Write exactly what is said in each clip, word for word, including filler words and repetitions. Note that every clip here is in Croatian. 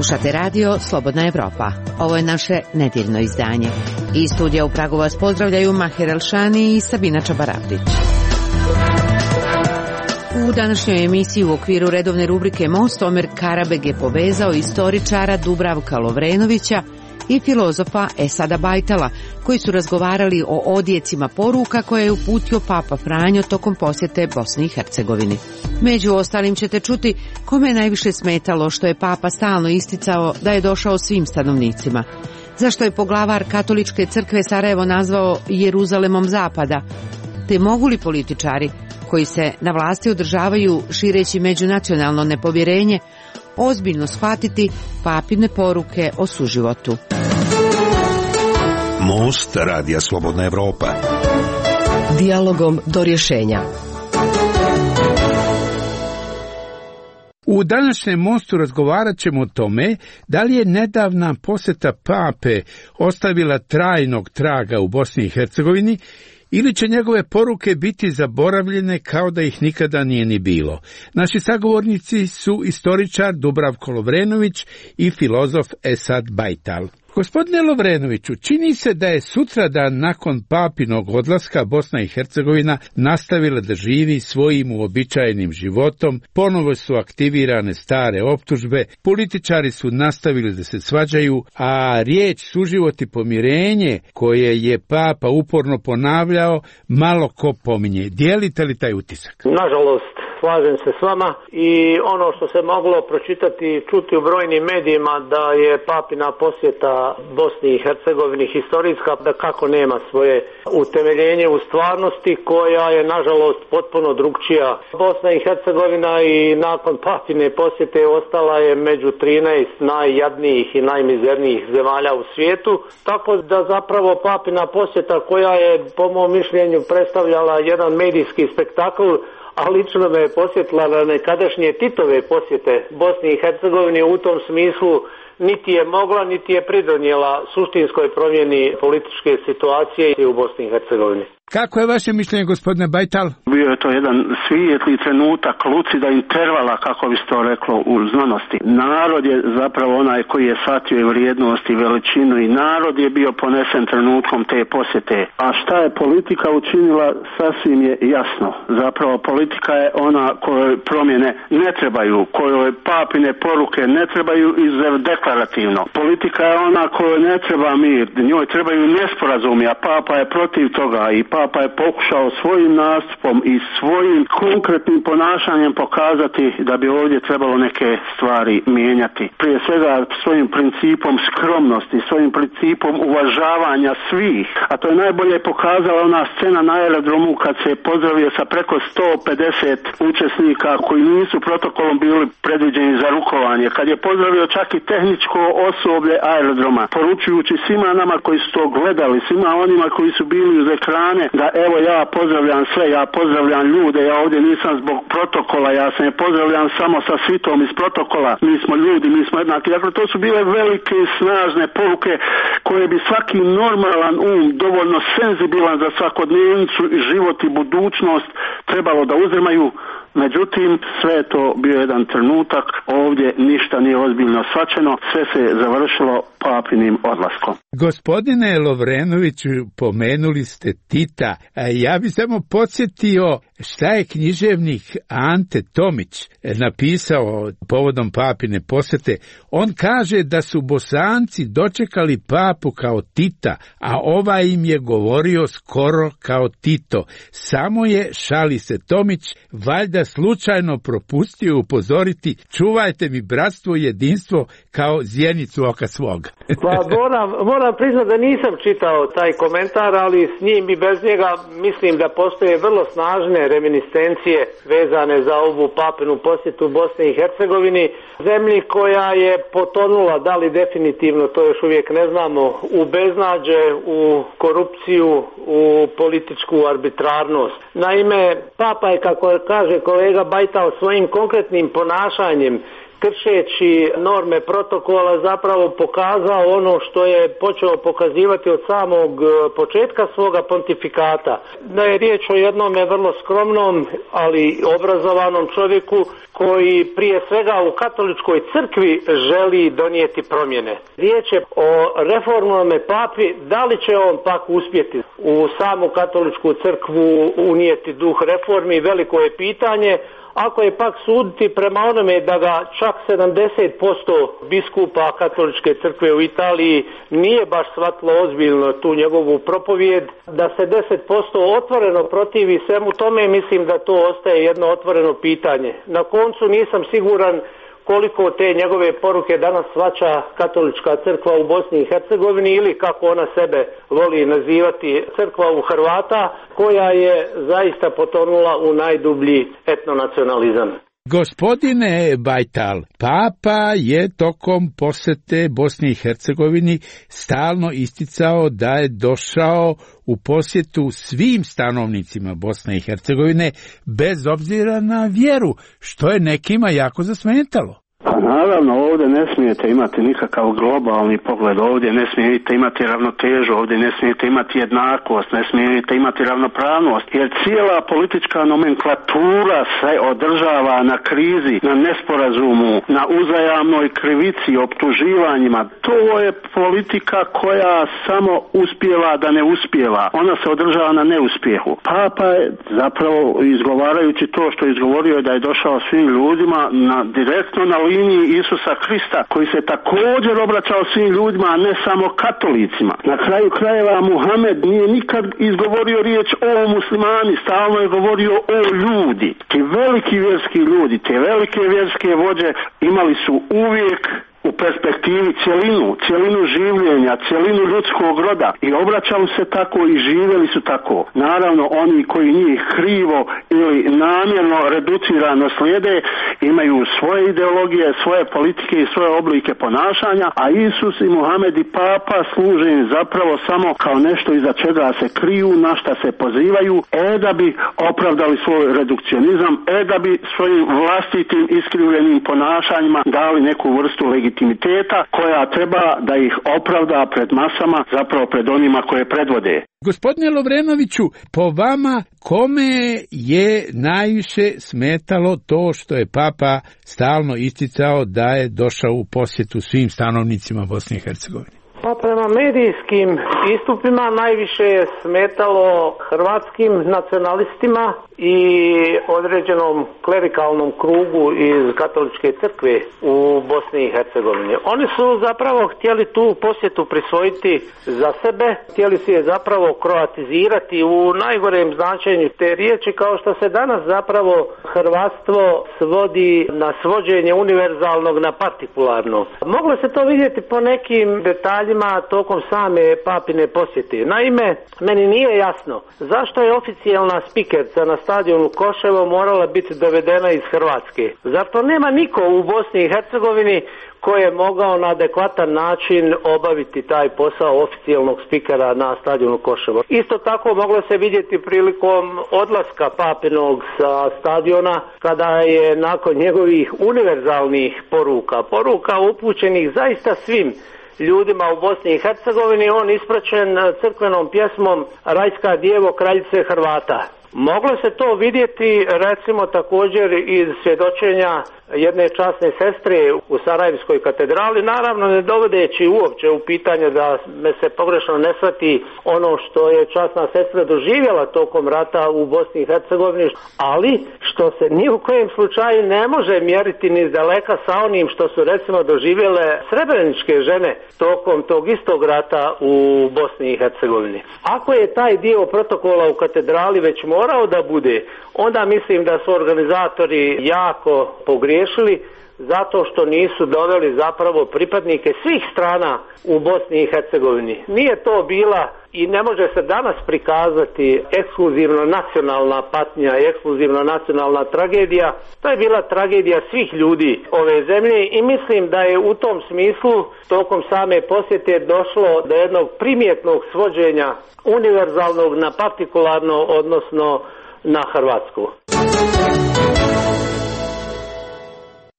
Slušate radio Slobodna Evropa. Ovo je naše nedjeljno izdanje. Iz studija u Pragu vas pozdravljaju Mahir Elšani i Sabina Čabaravdić. U današnjoj emisiji u okviru redovne rubrike Most Omer Karabeg je povezao istoričara Dubravka Lovrenovića i filozofa Esada Bajtala, koji su razgovarali o odjecima poruka koje je uputio Papa Franjo tokom posjete Bosni i Hercegovini. Među ostalim ćete čuti kome je najviše smetalo što je Papa stalno isticao da je došao svim stanovnicima, zašto je poglavar Katoličke crkve Sarajevo nazvao Jeruzalemom zapada, te mogu li političari koji se na vlasti održavaju šireći međunacionalno nepovjerenje ozbiljno shvatiti papine poruke o suživotu. Most radija Slobodna Evropa. Dijalogom do rješenja. U današnjem mostu razgovarat ćemo o tome da li je nedavna posjeta pape ostavila trajnog traga u Bosni i Hercegovini ili će njegove poruke biti zaboravljene kao da ih nikada nije ni bilo. Naši sagovornici su istoričar Dubravko Lovrenović i filozof Esad Bajtal. Gospodine Lovrenoviću, čini se da je sutradan nakon papinog odlaska Bosna i Hercegovina nastavila da živi svojim uobičajenim životom, ponovo su aktivirane stare optužbe, političari su nastavili da se svađaju, a riječ suživot i pomirenje koje je papa uporno ponavljao malo ko pominje. Dijelite li taj utisak? Nažalost, slažem se s vama i ono što se moglo pročitati i čuti u brojnim medijima da je papina posjeta Bosni i Hercegovini historijska, da kako nema svoje utemeljenje u stvarnosti koja je nažalost potpuno drugčija. Bosna i Hercegovina i nakon papine posjete ostala je među trinaest najjadnijih i najmizernijih zemalja u svijetu, tako da zapravo papina posjeta koja je po mom mišljenju predstavljala jedan medijski spektakl, a lično me je posjetila na nekadašnje Titove posjete Bosni i Hercegovini, u tom smislu niti je mogla, niti je pridonijela suštinskoj promjeni političke situacije u Bosni i Hercegovini. Kako je vaše mišljenje, gospodine Bajtal? Bio je to jedan svijetli trenutak, lucida intervala, kako bi se to reklo u znanosti. Narod je zapravo onaj koji je shvatio i vrijednost i veličinu i narod je bio ponesen trenutkom te posjete. A šta je politika učinila, sasvim je jasno. Zapravo politika je ona kojoj promjene ne trebaju, kojoj papine poruke ne trebaju izuzev deklarativno. Politika je ona kojoj ne treba mir, njoj trebaju nesporazumi, a papa je protiv toga i Papa je pokušao svojim nastupom i svojim konkretnim ponašanjem pokazati da bi ovdje trebalo neke stvari mijenjati. Prije svega svojim principom skromnosti, svojim principom uvažavanja svih. A to je najbolje pokazala ona scena na aerodromu kad se je pozdravio sa preko sto pedeset učesnika koji nisu protokolom bili predviđeni za rukovanje. Kad je pozdravio čak i tehničko osoblje aerodroma, poručujući svima nama koji su to gledali, svima onima koji su bili uz ekrane, da evo ja pozdravljam sve, ja pozdravljam ljude, ja ovdje nisam zbog protokola, ja se ne pozdravljam samo sa svitom iz protokola, mi smo ljudi, mi smo jednaki. Dakle, to su bile velike i snažne poruke koje bi svaki normalan um, dovoljno senzibilan za svakodnevnicu i život i budućnost trebalo da uzimaju. Međutim, sve je to bio jedan trenutak, ovdje ništa nije ozbiljno shvaćeno, sve se završilo papinim odlaskom. Gospodine Lovrenoviću, pomenuli ste Tita, ja bih samo podsjetio šta je književnik Ante Tomić napisao povodom papine posjete. On kaže da su Bosanci dočekali papu kao Tita, a ovaj im je govorio skoro kao Tito. Samo je, šali se Tomić, valjda slučajno propustio upozoriti: čuvajte mi bratstvo i jedinstvo kao zjenicu oka svoga. Pa moram, moram priznati da nisam čitao taj komentar, ali s njim i bez njega mislim da postoje vrlo snažne reminiscencije vezane za ovu papinu posjetu Bosni i Hercegovini, zemlji koja je potonula, da li definitivno, to još uvijek ne znamo, u beznađe, u korupciju, u političku arbitrarnost. Naime, papa je, kako kaže kolega Bajtal, svojim konkretnim ponašanjem kršeći norme protokola zapravo pokazao ono što je počeo pokazivati od samog početka svoga pontifikata. Da je riječ o jednome vrlo skromnom, ali obrazovanom čovjeku koji prije svega u katoličkoj crkvi želi donijeti promjene. Riječ je o reformnome papi, da li će on pak uspjeti u samu katoličku crkvu unijeti duh reformi, veliko je pitanje. Ako je pak suditi prema onome da ga čak sedamdeset posto biskupa katoličke crkve u Italiji nije baš shvatilo ozbiljno tu njegovu propovijed, da se deset posto otvoreno protivi svemu tome, mislim da to ostaje jedno otvoreno pitanje. Na koncu nisam siguran koliko te njegove poruke danas shvaća katolička crkva u Bosni i Hercegovini ili kako ona sebe voli nazivati crkva u Hrvata, koja je zaista potonula u najdublji etnonacionalizam. Gospodine Bajtal, Papa je tokom posjete Bosni i Hercegovini stalno isticao da je došao u posjetu svim stanovnicima Bosne i Hercegovine bez obzira na vjeru, što je nekima jako zasmetalo. Pa naravno, ovdje ne smijete imati nikakav globalni pogled, ovdje ne smijete imati ravnotežu, ovdje ne smijete imati jednakost, ne smijete imati ravnopravnost, jer cijela politička nomenklatura se održava na krizi, na nesporazumu, na uzajamnoj krivici, optuživanjima. To je politika koja samo uspijeva da ne uspijeva. Ona se održava na neuspjehu. Papa je zapravo, izgovarajući to što je izgovorio, da je došao svim ljudima na, direktno na liniji Isusa Krista, koji se također obraćao svim ljudima, a ne samo katolicima. Na kraju krajeva Muhamed nije nikad izgovorio riječ o muslimani, stalno je govorio o ljudi. Ti veliki vjerski ljudi, te velike vjerske vođe imali su uvijek u perspektivi cjelinu, cjelinu življenja, cjelinu ljudskog roda i obraćali se tako i živjeli su tako. Naravno, oni koji njih krivo ili namjerno reducirano slijede imaju svoje ideologije, svoje politike i svoje oblike ponašanja, a Isus i Muhamed i Papa služe im zapravo samo kao nešto iza čega se kriju, na šta se pozivaju, e da bi opravdali svoj redukcionizam, e da bi svojim vlastitim iskrivljenim ponašanjima dali neku vrstu legitimiteta koja treba da ih opravda pred masama, zapravo pred onima koje predvode. Gospodine Lovrenoviću, po vama kome je najviše smetalo to što je Papa stalno isticao da je došao u posjetu svim stanovnicima Bosne i Hercegovine? Pa prema medijskim istupima najviše je smetalo hrvatskim nacionalistima i određenom klerikalnom krugu iz katoličke crkve u Bosni i Hercegovini. Oni su zapravo htjeli tu posjetu prisvojiti za sebe, htjeli su je zapravo kroatizirati u najgorem značenju te riječi, kao što se danas zapravo hrvatstvo svodi na svođenje univerzalnog na partikularno. Moglo se to vidjeti po nekim detaljima tokom same papine posjete. Naime, meni nije jasno zašto je oficijalna spikerca na stadionu Koševo morala biti dovedena iz Hrvatske. Zar to nema niko u Bosni i Hercegovini koji je mogao na adekvatan način obaviti taj posao oficijalnog spikera na stadionu Koševo? Isto tako moglo se vidjeti prilikom odlaska papinog sa stadiona, kada je nakon njegovih univerzalnih poruka, poruka upućenih zaista svim ljudima u Bosni i Hercegovini, on ispraćen crkvenom pjesmom Rajska djevo kraljice Hrvata. Moglo se to vidjeti recimo također iz svjedočenja jedne časne sestre u Sarajevskoj katedrali, naravno ne dovodeći uopće u pitanje da me se pogrešno ne shvati ono što je časna sestra doživjela tokom rata u Bosni i Hercegovini, ali što se ni u kojem slučaju ne može mjeriti ni daleka sa onim što su recimo doživjele srebreničke žene tokom tog istog rata u Bosni i Hercegovini. Ako je taj dio protokola u katedrali već morao da bude, onda mislim da su organizatori jako pogriješili zato što nisu doveli zapravo pripadnike svih strana u Bosni i Hercegovini. Nije to bila i ne može se danas prikazati ekskluzivno nacionalna patnja, ekskluzivno nacionalna tragedija. To je bila tragedija svih ljudi ove zemlje i mislim da je u tom smislu tokom same posjete došlo do jednog primjetnog svođenja univerzalnog na partikularno, odnosno na hrvatsko.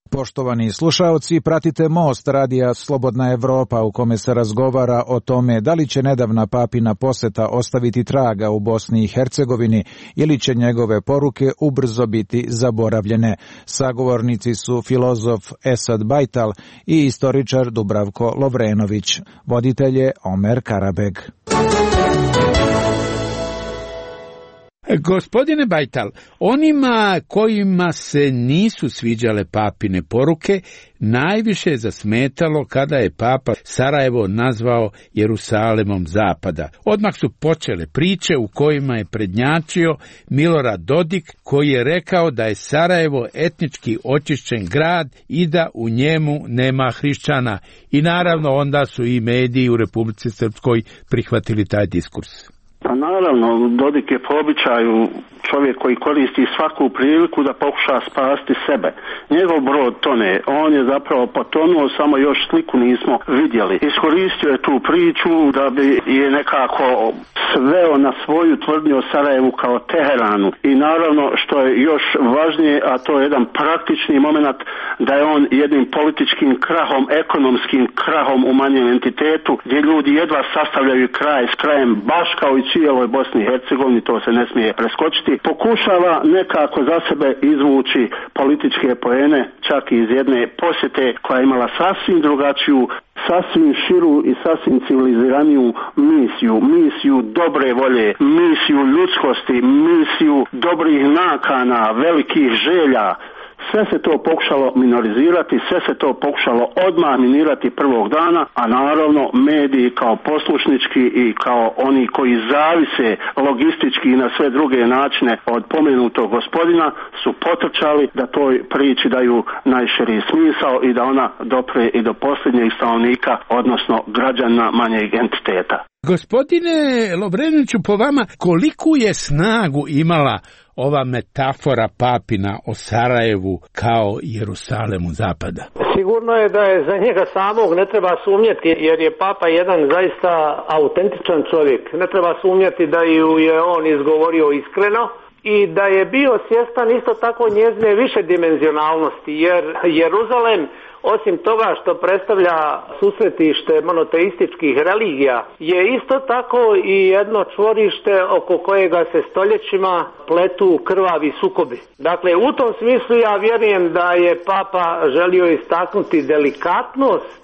Poštovani slušaoci, pratite Most radija Slobodna Evropa u kome se razgovara o tome da li će nedavna papina poseta ostaviti traga u Bosni i Hercegovini ili će njegove poruke ubrzo biti zaboravljene. Sagovornici su filozof Esad Bajtal i istoričar Dubravko Lovrenović. Voditelj je Omer Karabeg. Gospodine Bajtal, onima kojima se nisu sviđale papine poruke, najviše je zasmetalo kada je papa Sarajevo nazvao Jerusalemom zapada. Odmah su počele priče u kojima je prednjačio Milorad Dodik, koji je rekao da je Sarajevo etnički očišćen grad i da u njemu nema hrišćana. I naravno onda su i mediji u Republici Srpskoj prihvatili taj diskurs. Pa naravno, Dodik je po običaju čovjek koji koristi svaku priliku da pokuša spasti sebe. Njegov brod tone, on je zapravo potonuo, samo još sliku nismo vidjeli. Iskoristio je tu priču da bi je nekako sveo na svoju tvrdnju o Sarajevu kao Teheranu. I naravno, što je još važnije, a to je jedan praktični moment, da je on jednim političkim krahom, ekonomskim krahom u manjem entitetu, gdje ljudi jedva sastavljaju kraj s krajem, baš kao i cijeloj Bosni i Hercegovini, to se ne smije preskočiti, pokušava nekako za sebe izvući političke poene, čak i iz jedne posjete koja je imala sasvim drugačiju, sasvim širu i sasvim civiliziraniju misiju, misiju dobre volje, misiju ljudskosti, misiju dobrih nakana, velikih želja. Sve se to pokušalo minorizirati, sve se to pokušalo odmah minirati prvog dana, a naravno mediji kao poslušnički i kao oni koji zavise logistički i na sve druge načine od pomenutog gospodina su potrčali da toj priči daju najširi smisao i da ona dopre i do posljednjeg stanovnika, odnosno građana manjeg entiteta. Gospodine Lovrenoviću, po vama koliku je snagu imala ova metafora papina o Sarajevu kao Jerusalemu zapada? Sigurno je da je za njega samog ne treba sumnjati, jer je papa jedan zaista autentičan čovjek. Ne treba sumnjati da ju je on izgovorio iskreno i da je bio svjestan isto tako njezine više dimenzionalnosti, jer Jeruzalem, osim toga što predstavlja susretište monoteističkih religija, je isto tako i jedno čvorište oko kojega se stoljećima pletu krvavi sukobi. Dakle, u tom smislu ja vjerujem da je papa želio istaknuti delikatnost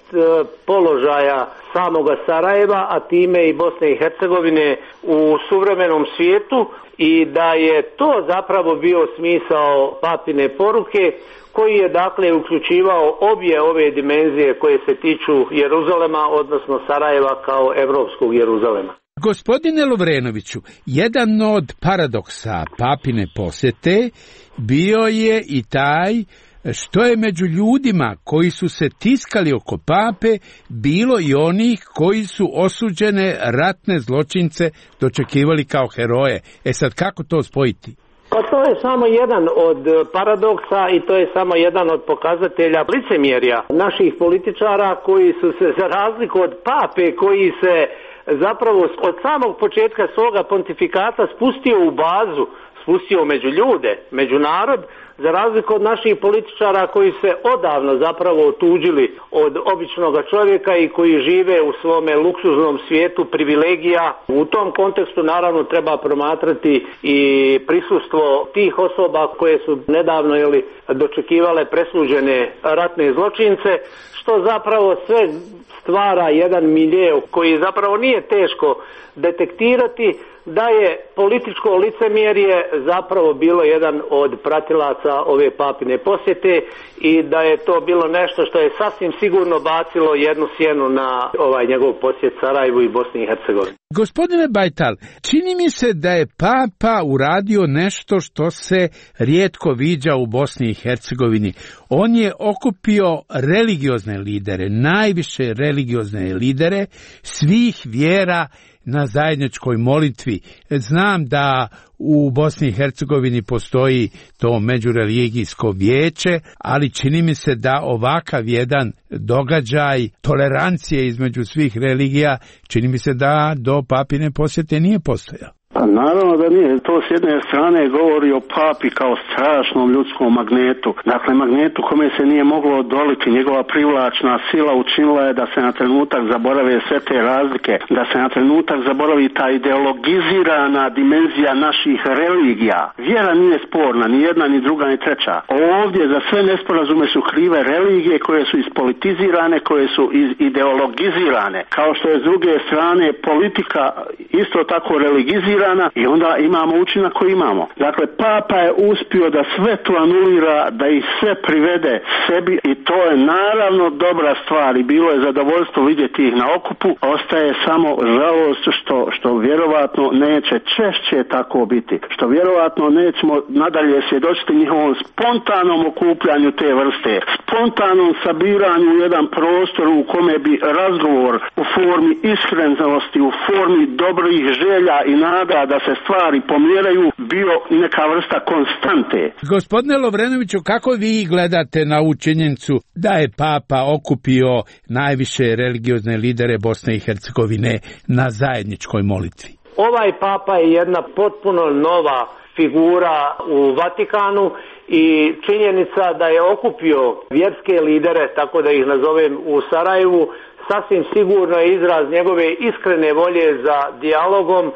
položaja samoga Sarajeva, a time i Bosne i Hercegovine u suvremenom svijetu, i da je to zapravo bio smisao papine poruke, koji je dakle uključivao obje ove dimenzije koje se tiču Jeruzalema, odnosno Sarajeva kao evropskog Jeruzalema. Gospodine Lovrenoviću, jedan od paradoksa papine posjete bio je i taj što je među ljudima koji su se tiskali oko pape bilo i onih koji su osuđene ratne zločince dočekivali kao heroje. E sad, kako to spojiti? Pa to je samo jedan od paradoksa i to je samo jedan od pokazatelja licemjerja naših političara koji su se, za razliku od pape, koji se zapravo od samog početka svoga pontifikata spustio u bazu, spustio među ljude, među narod, za razliku od naših političara koji se odavno zapravo otuđili od običnog čovjeka i koji žive u svome luksuznom svijetu privilegija. U tom kontekstu naravno treba promatrati i prisustvo tih osoba koje su nedavno ili dočekivale presuđene ratne zločince, što zapravo sve stvara jedan milje koji zapravo nije teško detektirati, da je političko licemjerje zapravo bilo jedan od pratilaca ove papine posjete i da je to bilo nešto što je sasvim sigurno bacilo jednu sjenu na ovaj njegov posjet Sarajevu i Bosni i Hercegovini. Gospodine Bajtal, čini mi se da je papa uradio nešto što se rijetko viđa u Bosni i Hercegovini. On je okupio religiozne lidere, najviše religiozne lidere svih vjera na zajedničkoj molitvi. Znam da u Bosni i Hercegovini postoji to međureligijsko vijeće, ali čini mi se da ovakav jedan događaj tolerancije između svih religija, čini mi se da do papine posjete nije postojao. Pa naravno da nije. To s jedne strane govori o papi kao strašnom ljudskom magnetu. Dakle, magnetu kome se nije moglo odoliti. Njegova privlačna sila učinila je da se na trenutak zaborave sve te razlike. Da se na trenutak zaboravi ta ideologizirana dimenzija naših religija. Vjera nije sporna, ni jedna, ni druga, ni treća. Ovdje za sve nesporazume su krive religije koje su ispolitizirane, koje su ideologizirane. Kao što je s druge strane politika isto tako religizirana i onda imamo učinak koji imamo. Dakle, papa je uspio da sve to anulira, da ih sve privede sebi i to je naravno dobra stvar i bilo je zadovoljstvo vidjeti ih na okupu. Ostaje samo žalost što, što vjerovatno neće češće tako biti. Što vjerovatno nećemo nadalje svjedočiti njihovom spontanom okupljanju te vrste. Spontanom sabiranju u jedan prostor u kome bi razgovor u formi iskrenosti, u formi dobrih želja i nada da se stvari pomjeraju bio neka vrsta konstante. Gospodine Lovrenoviću, kako vi gledate na ovu činjenicu da je papa okupio najviše religiozne lidere Bosne i Hercegovine na zajedničkoj molitvi? Ovaj papa je jedna potpuno nova figura u Vatikanu i činjenica da je okupio vjerske lidere, tako da ih nazovem, u Sarajevu, sasvim sigurno je izraz njegove iskrene volje za dijalogom,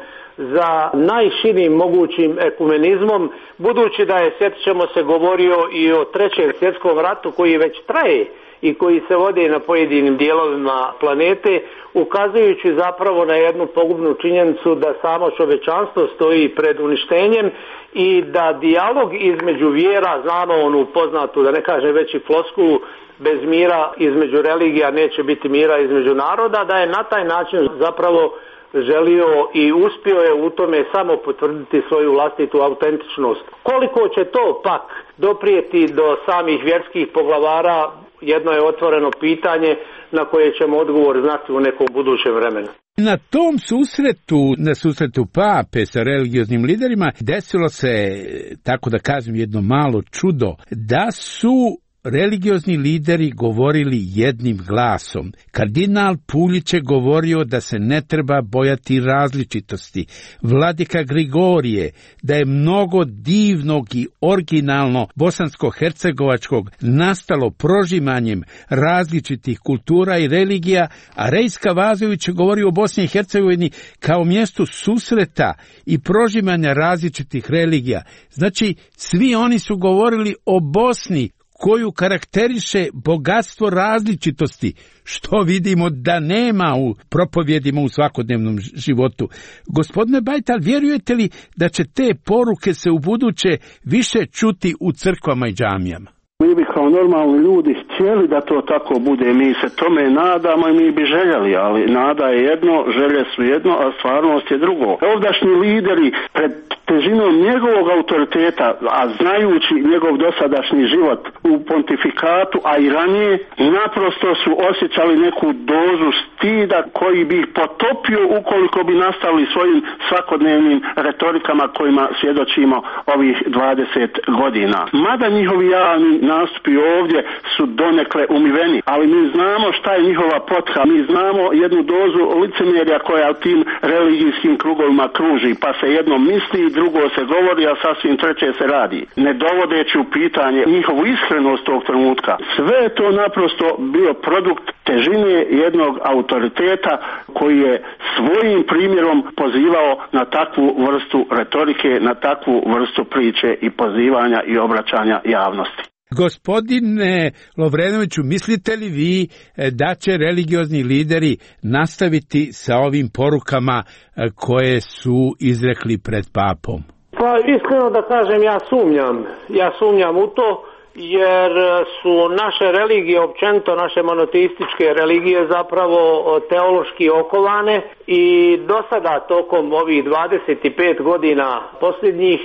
za najširim mogućim ekumenizmom, budući da je, sjetit ćemo se, govorio i o trećem svjetskom ratu koji već traje i koji se vodi na pojedinim dijelovima planete, ukazujući zapravo na jednu pogubnu činjenicu da samo čovječanstvo stoji pred uništenjem i da dijalog između vjera, znamo onu poznatu, da ne kažem veći floskulu, bez mira između religija neće biti mira između naroda, da je na taj način zapravo želio i uspio je u tome samo potvrditi svoju vlastitu autentičnost. Koliko će to pak doprijeti do samih vjerskih poglavara, jedno je otvoreno pitanje na koje ćemo odgovor znati u nekom budućem vremenu. Na tom susretu, na susretu pape sa religioznim liderima, desilo se, tako da kažem, jedno malo čudo, da su religiozni lideri govorili jednim glasom. Kardinal Puljić je govorio da se ne treba bojati različitosti. Vladika Grigorije da je mnogo divnog i originalno bosansko-hercegovačkog nastalo prožimanjem različitih kultura i religija, a Rejska Vazović je govorio o Bosni i Hercegovini kao mjestu susreta i prožimanja različitih religija. Znači, svi oni su govorili o Bosni, koju karakteriše bogatstvo različitosti, što vidimo da nema u propovjedima u svakodnevnom životu. Gospodine Bajtal, vjerujete li da će te poruke se u buduće više čuti u crkvama i džamijama? Mi bi kao normalni ljudi htjeli da to tako bude, mi se tome nadamo i mi bi željeli, ali nada je jedno, želje su jedno, a stvarnost je drugo. Ovdašnji lideri pred težinom njegovog autoriteta, a znajući njegov dosadašnji život u pontifikatu, a i ranije, naprosto su osjećali neku dozu stida koji bi ih potopio ukoliko bi nastavili svojim svakodnevnim retorikama kojima svjedočimo ovih dvadeset godina. Mada njihovi javni nastupi ovdje su donekle umiveni, ali mi znamo šta je njihova potka, mi znamo jednu dozu licemjerja koja u tim religijskim krugovima kruži, pa se jedno misli, drugo se govori, a sasvim treće se radi, ne dovodeći u pitanje njihovu iskrenost tog trenutka. Sve je to naprosto bio produkt težine jednog autoriteta koji je svojim primjerom pozivao na takvu vrstu retorike, na takvu vrstu priče i pozivanja i obraćanja javnosti. Gospodine Lovrenoviću, mislite li vi da će religiozni lideri nastaviti sa ovim porukama koje su izrekli pred papom? Pa iskreno da kažem, ja sumnjam. Ja sumnjam u to, jer su naše religije, općenito naše monoteističke religije, zapravo teološki okovane i do sada tokom ovih dvadeset pet godina posljednjih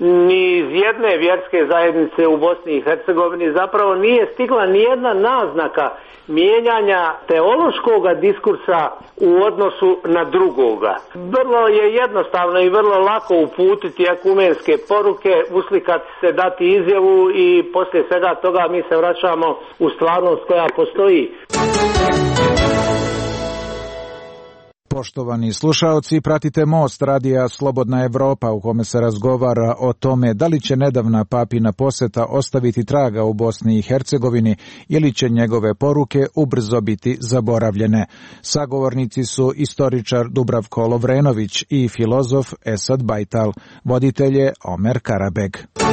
ni iz jedne vjerske zajednice u Bosni i Hercegovini zapravo nije stigla ni jedna naznaka mijenjanja teološkog diskursa u odnosu na drugoga. Vrlo je jednostavno i vrlo lako uputiti ekumenske poruke, uslikati se, dati izjavu i poslije svega toga mi se vraćamo u stvarnost koja postoji. Poštovani slušaoci, pratite Most radija Slobodna Evropa u kome se razgovara o tome da li će nedavna papina poseta ostaviti traga u Bosni i Hercegovini ili će njegove poruke ubrzo biti zaboravljene. Sagovornici su istoričar Dubravko Lovrenović i filozof Esad Bajtal. Voditelj je Omer Karabeg.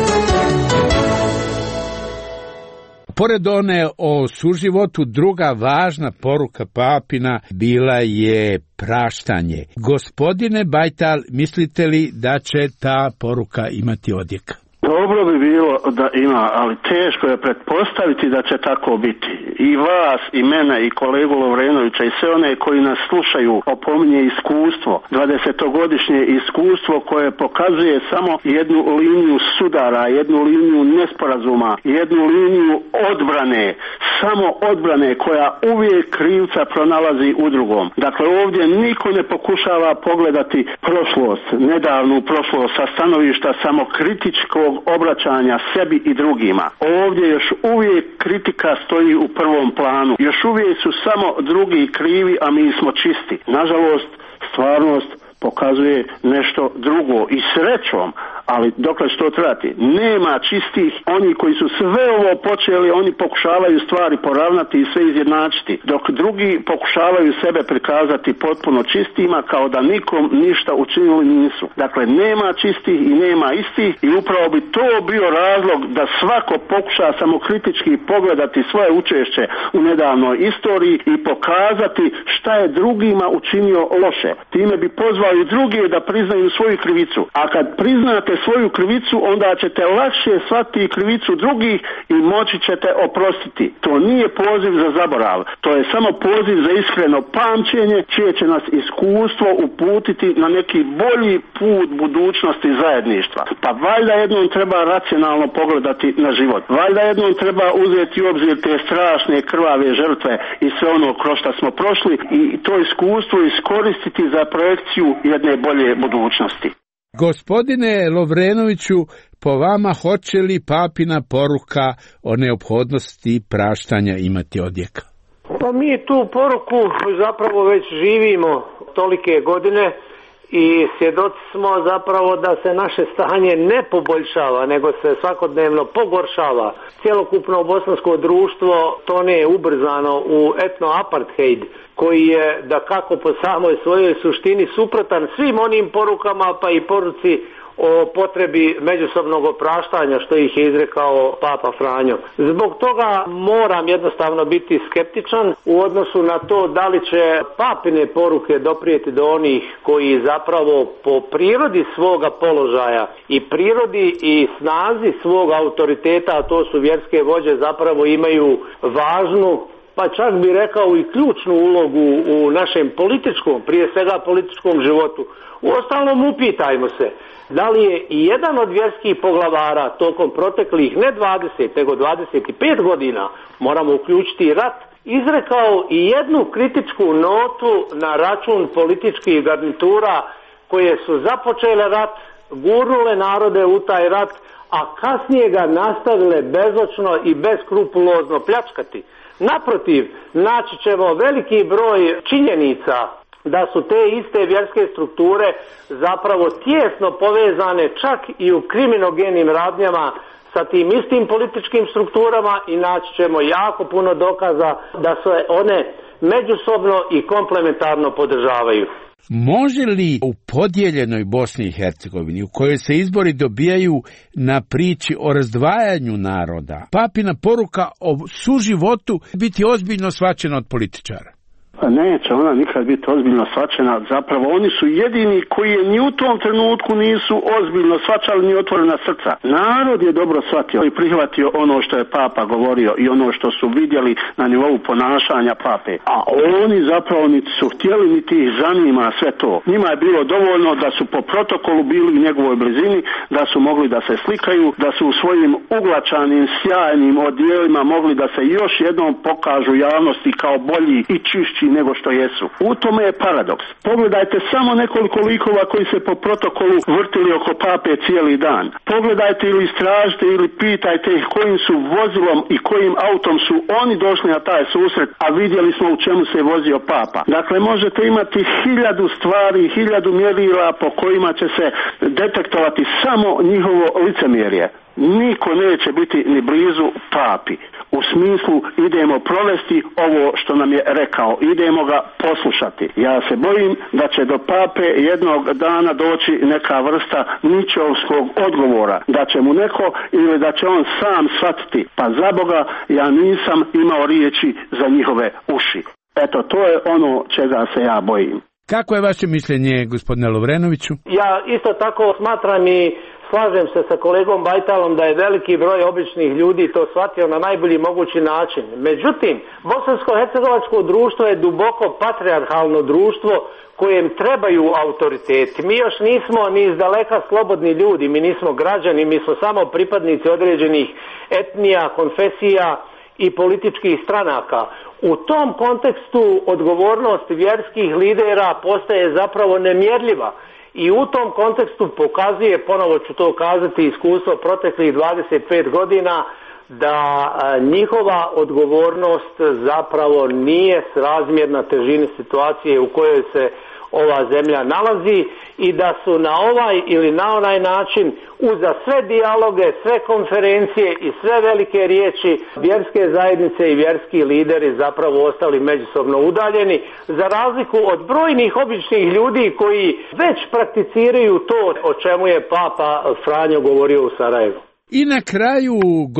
Pored one o suživotu, druga važna poruka papina bila je praštanje. Gospodine Bajtal, mislite li da će ta poruka imati odjeka? Dobro bi bilo da ima, ali teško je pretpostaviti da će tako biti. I vas, i mene, i kolegu Lovrenovića, i sve one koji nas slušaju opominje iskustvo, dvadesetogodišnje iskustvo koje pokazuje samo jednu liniju sudara, jednu liniju nesporazuma, jednu liniju odbrane, samo odbrane koja uvijek krivca pronalazi u drugom. Dakle, ovdje niko ne pokušava pogledati prošlost, nedavnu prošlost sa stanovišta samokritičkog obraćanja sebi i drugima. Ovdje još uvijek kritika stoji u prvom planu. Još uvijek su samo drugi krivi, a mi smo čisti. Nažalost, stvarnost pokazuje nešto drugo i srećom, ali dokle će to trati? Nema čistih. Oni koji su sve ovo počeli, oni pokušavaju stvari poravnati i sve izjednačiti, dok drugi pokušavaju sebe prikazati potpuno čistima, kao da nikom ništa učinili nisu. Dakle, nema čistih i nema istih, i upravo bi to bio razlog da svako pokuša samokritički pogledati svoje učešće u nedavnoj istoriji i pokazati šta je drugima učinio loše. Time bi pozvao i drugi da priznaju svoju krivicu. A kad priznate svoju krivicu, onda ćete lakše shvatiti krivicu drugih i moći ćete oprostiti. To nije poziv za zaborav, to je samo poziv za iskreno pamćenje, čije će nas iskustvo uputiti na neki bolji put budućnosti zajedništva. Pa valjda jednom treba racionalno pogledati na život. Valjda jednom treba uzeti u obzir te strašne krvave žrtve i sve ono kroz što smo prošli i to iskustvo iskoristiti za projekciju jedne bolje budućnosti. Gospodine Lovrenoviću, po vama hoće li papina poruka o neophodnosti praštanja imati odjeka? Pa mi tu poruku zapravo već živimo tolike godine i svjedoci smo zapravo da se naše stanje ne poboljšava, nego se svakodnevno pogoršava. Cjelokupno bosansko društvo tone ubrzano u etno-apartheid, koji je da kako po samoj svojoj suštini suprotan svim onim porukama, pa i poruci o potrebi međusobnog opraštanja što ih je izrekao Papa Franjo. Zbog toga moram jednostavno biti skeptičan u odnosu na to da li će papine poruke doprijeti do onih koji zapravo po prirodi svoga položaja i prirodi i snazi svog autoriteta, a to su vjerske vođe, zapravo imaju važnu, pa čak bi rekao i ključnu ulogu u našem političkom, prije svega političkom životu. Uostalom, upitajmo se, da li je i jedan od vjerskih poglavara tokom proteklih ne dvadeset, nego dvadeset pet godina, moramo uključiti i rat, izrekao i jednu kritičku notu na račun političkih garnitura koje su započele rat, gurnule narode u taj rat, a kasnije ga nastavile bezočno i beskrupulozno pljačkati. Naprotiv, naći ćemo veliki broj činjenica da su te iste vjerske strukture zapravo tijesno povezane čak i u kriminogenim radnjama sa tim istim političkim strukturama i naći ćemo jako puno dokaza da se one međusobno i komplementarno podržavaju. Može li u podijeljenoj Bosni i Hercegovini, u kojoj se izbori dobijaju na priči o razdvajanju naroda, papina poruka o suživotu biti ozbiljno shvaćena od političara? Pa neće ona nikad biti ozbiljno shvaćena. Zapravo oni su jedini koji je ni u tom trenutku nisu ozbiljno shvaćali ni otvorena srca. Narod je dobro shvatio i prihvatio ono što je Papa govorio i ono što su vidjeli na nivou ponašanja Pape. A oni zapravo niti su htjeli niti ih zanima sve to. Njima je bilo dovoljno da su po protokolu bili u njegovoj blizini, da su mogli da se slikaju, da su u svojim uglačanim sjajnim odjelima mogli da se još jednom pokažu javnosti kao bolji i čišći nego što jesu. U tome je paradoks. Pogledajte samo nekoliko likova koji se po protokolu vrtili oko pape cijeli dan. Pogledajte ili istražite ili pitajte ih kojim su vozilom i kojim autom su oni došli na taj susret, a vidjeli smo u čemu se vozio papa. Dakle, možete imati hiljadu stvari, hiljadu mjerila po kojima će se detektovati samo njihovo licemjerje. Niko neće biti ni blizu papi. U smislu idemo provesti ovo što nam je rekao, idemo ga poslušati. Ja se bojim da će do pape jednog dana doći neka vrsta ničovskog odgovora, da će mu neko ili da će on sam shvatiti, pa za Boga ja nisam imao riječi za njihove uši. Eto, to je ono čega se ja bojim. Kako je vaše mišljenje, gospodine Lovrenoviću? Ja isto tako smatram i slažem se sa kolegom Bajtalom da je veliki broj običnih ljudi to shvatio na najbolji mogući način. Međutim, bosansko-hercegovačko društvo je duboko patrijarhalno društvo kojem trebaju autoriteti. Mi još nismo ni izdaleka slobodni ljudi, mi nismo građani, mi smo samo pripadnici određenih etnija, konfesija i političkih stranaka. U tom kontekstu odgovornost vjerskih lidera postaje zapravo nemjerljiva. I u tom kontekstu pokazuje, ponovo ću to kazati, iskustvo proteklih dvadeset pet godina, da njihova odgovornost zapravo nije srazmjerna težini situacije u kojoj se ova zemlja nalazi i da su na ovaj ili na onaj način uza sve dijaloge, sve konferencije i sve velike riječi vjerske zajednice i vjerski lideri zapravo ostali međusobno udaljeni, za razliku od brojnih običnih ljudi koji već prakticiraju to o čemu je Papa Franjo govorio u Sarajevu. I na kraju,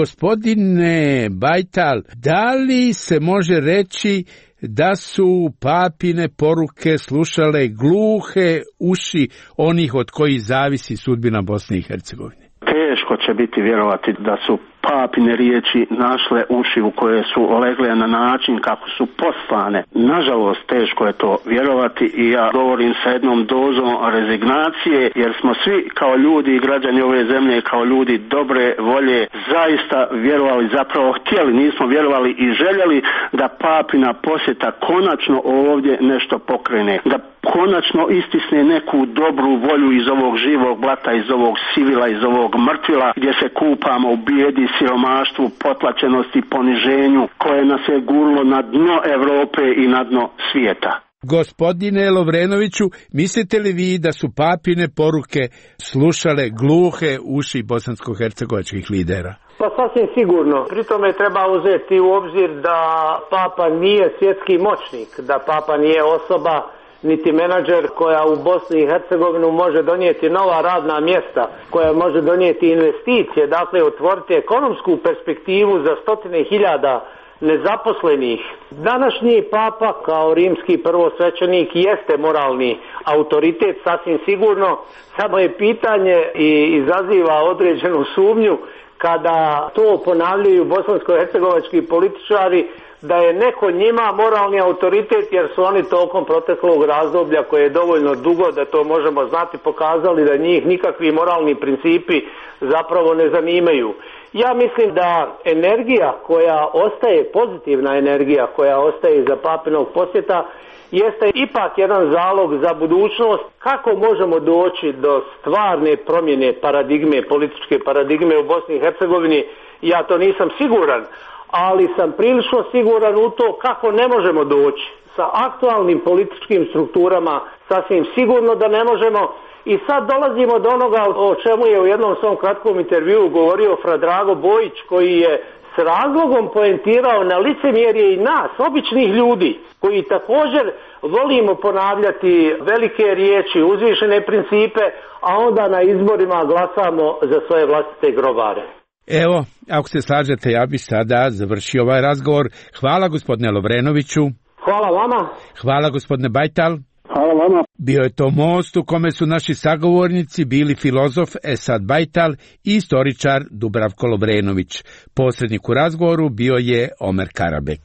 gospodine Bajtal, da li se može reći da su papine poruke slušale gluhe uši onih od kojih zavisi sudbina Bosne i Hercegovine? Teško će biti vjerovati da su papine riječi našle uši u koje su legle na način kako su poslane. Nažalost, teško je to vjerovati i ja govorim sa jednom dozom rezignacije, jer smo svi kao ljudi i građani ove zemlje, kao ljudi dobre volje, zaista vjerovali, zapravo htjeli, nismo vjerovali i željeli da papina posjeta konačno ovdje nešto pokrene, da konačno istisne neku dobru volju iz ovog živog blata, iz ovog sivila, iz ovog mrtvila gdje se kupamo u bijedi, siromaštvu, potlačenosti, poniženju koje nas je gurlo na dno Europe i na dno svijeta. Gospodine Lovrenoviću, mislite li vi da su papine poruke slušale gluhe uši bosansko-hercegovačkih lidera? Pa sasvim sigurno. Pri tome treba uzeti u obzir da Papa nije svjetski moćnik, da Papa nije osoba niti menadžer koja u Bosni i Hercegovinu može donijeti nova radna mjesta, koja može donijeti investicije, dakle otvoriti ekonomsku perspektivu za stotine hiljada nezaposlenih. Današnji Papa kao rimski prvosvećenik jeste moralni autoritet, sasvim sigurno, samo je pitanje i izaziva određenu sumnju kada to ponavljaju bosansko-hercegovački političari, da je neko njima moralni autoritet, jer su oni tokom proteklog razdoblja koje je dovoljno dugo da to možemo znati pokazali da njih nikakvi moralni principi zapravo ne zanimaju. Ja mislim da energija koja ostaje, pozitivna energija koja ostaje iza papinog posjeta, jeste ipak jedan zalog za budućnost kako možemo doći do stvarne promjene paradigme, političke paradigme u Bosni i Hercegovini. Ja to nisam siguran, ali sam prilično siguran u to kako ne možemo doći. Sa aktualnim političkim strukturama sasvim sigurno da ne možemo. I sad dolazimo do onoga o čemu je u jednom svom kratkom intervjuu govorio fra Drago Bojić, koji je s razlogom poentirao na licemjerje i nas, običnih ljudi, koji također volimo ponavljati velike riječi, uzvišene principe, a onda na izborima glasamo za svoje vlastite grobare. Evo, ako se slažete, ja bih sada završio ovaj razgovor. Hvala gospodine Lovrenoviću. Hvala vama. Hvala gospodine Bajtal. Hvala vama. Bio je to most u kome su naši sagovornici bili filozof Esad Bajtal i istoričar Dubravko Lovrenović. Posrednik u razgovoru bio je Omer Karabek.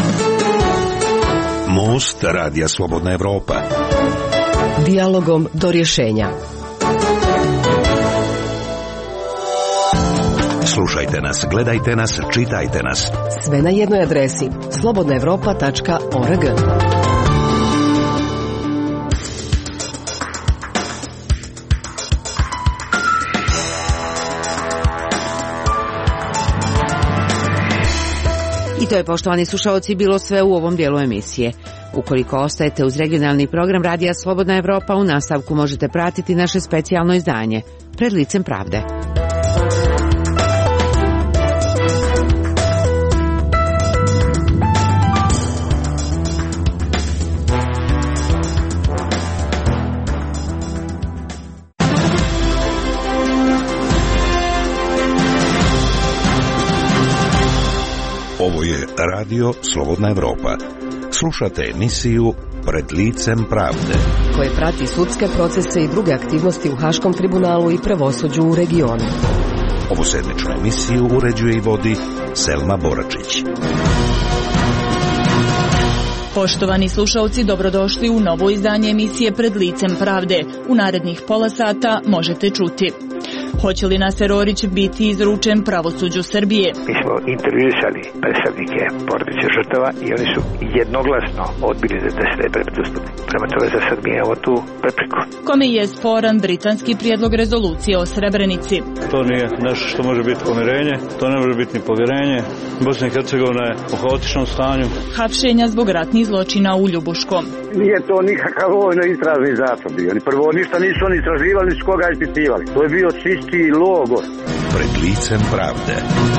Most Radija Slobodna Evropa. Dijalogom do rješenja. Slušajte nas, gledajte nas, čitajte nas. Sve na jednoj adresi slobodna evropa tačka org. I to je, poštovani slušaoci, bilo sve u ovom dijelu emisije. Ukoliko ostajete uz regionalni program Radija Slobodna Evropa, u nastavku možete pratiti naše specijalno izdanje Pred licem pravde. Ovo je Radio Slobodna Evropa. Slušate emisiju Pred licem pravde, koje prati sudske procese i druge aktivnosti u Haškom tribunalu i pravosuđu u regionu. Ovu sedmičnu emisiju uređuje i vodi Selma Boračić. Poštovani slušalci, dobrodošli u novo izdanje emisije Pred licem pravde. U narednih pola sata možete čuti: hoće li Naser Orić biti izručen pravosuđu Srbije? Mi smo intervjuisali predstavnike porodice žrtava i oni su jednoglasno odbili da se taj predmet ustupi. Prema tome za sad mi imamo tu prepreku. Kome je sporan britanski prijedlog rezolucije o Srebrenici? To nije nešto što može biti pomirenje, to ne može biti ni povjerenje. Bosna i Hercegovina je u haotičnom stanju. Hapšenja zbog ratnih zločina u Ljubuškom. Nije to nikakav vojno istražni zatvor bio. Prvo ništa nisu oni istraživali, nisu koga ispitivali. To je bio čisti logor. Pred licem pravde.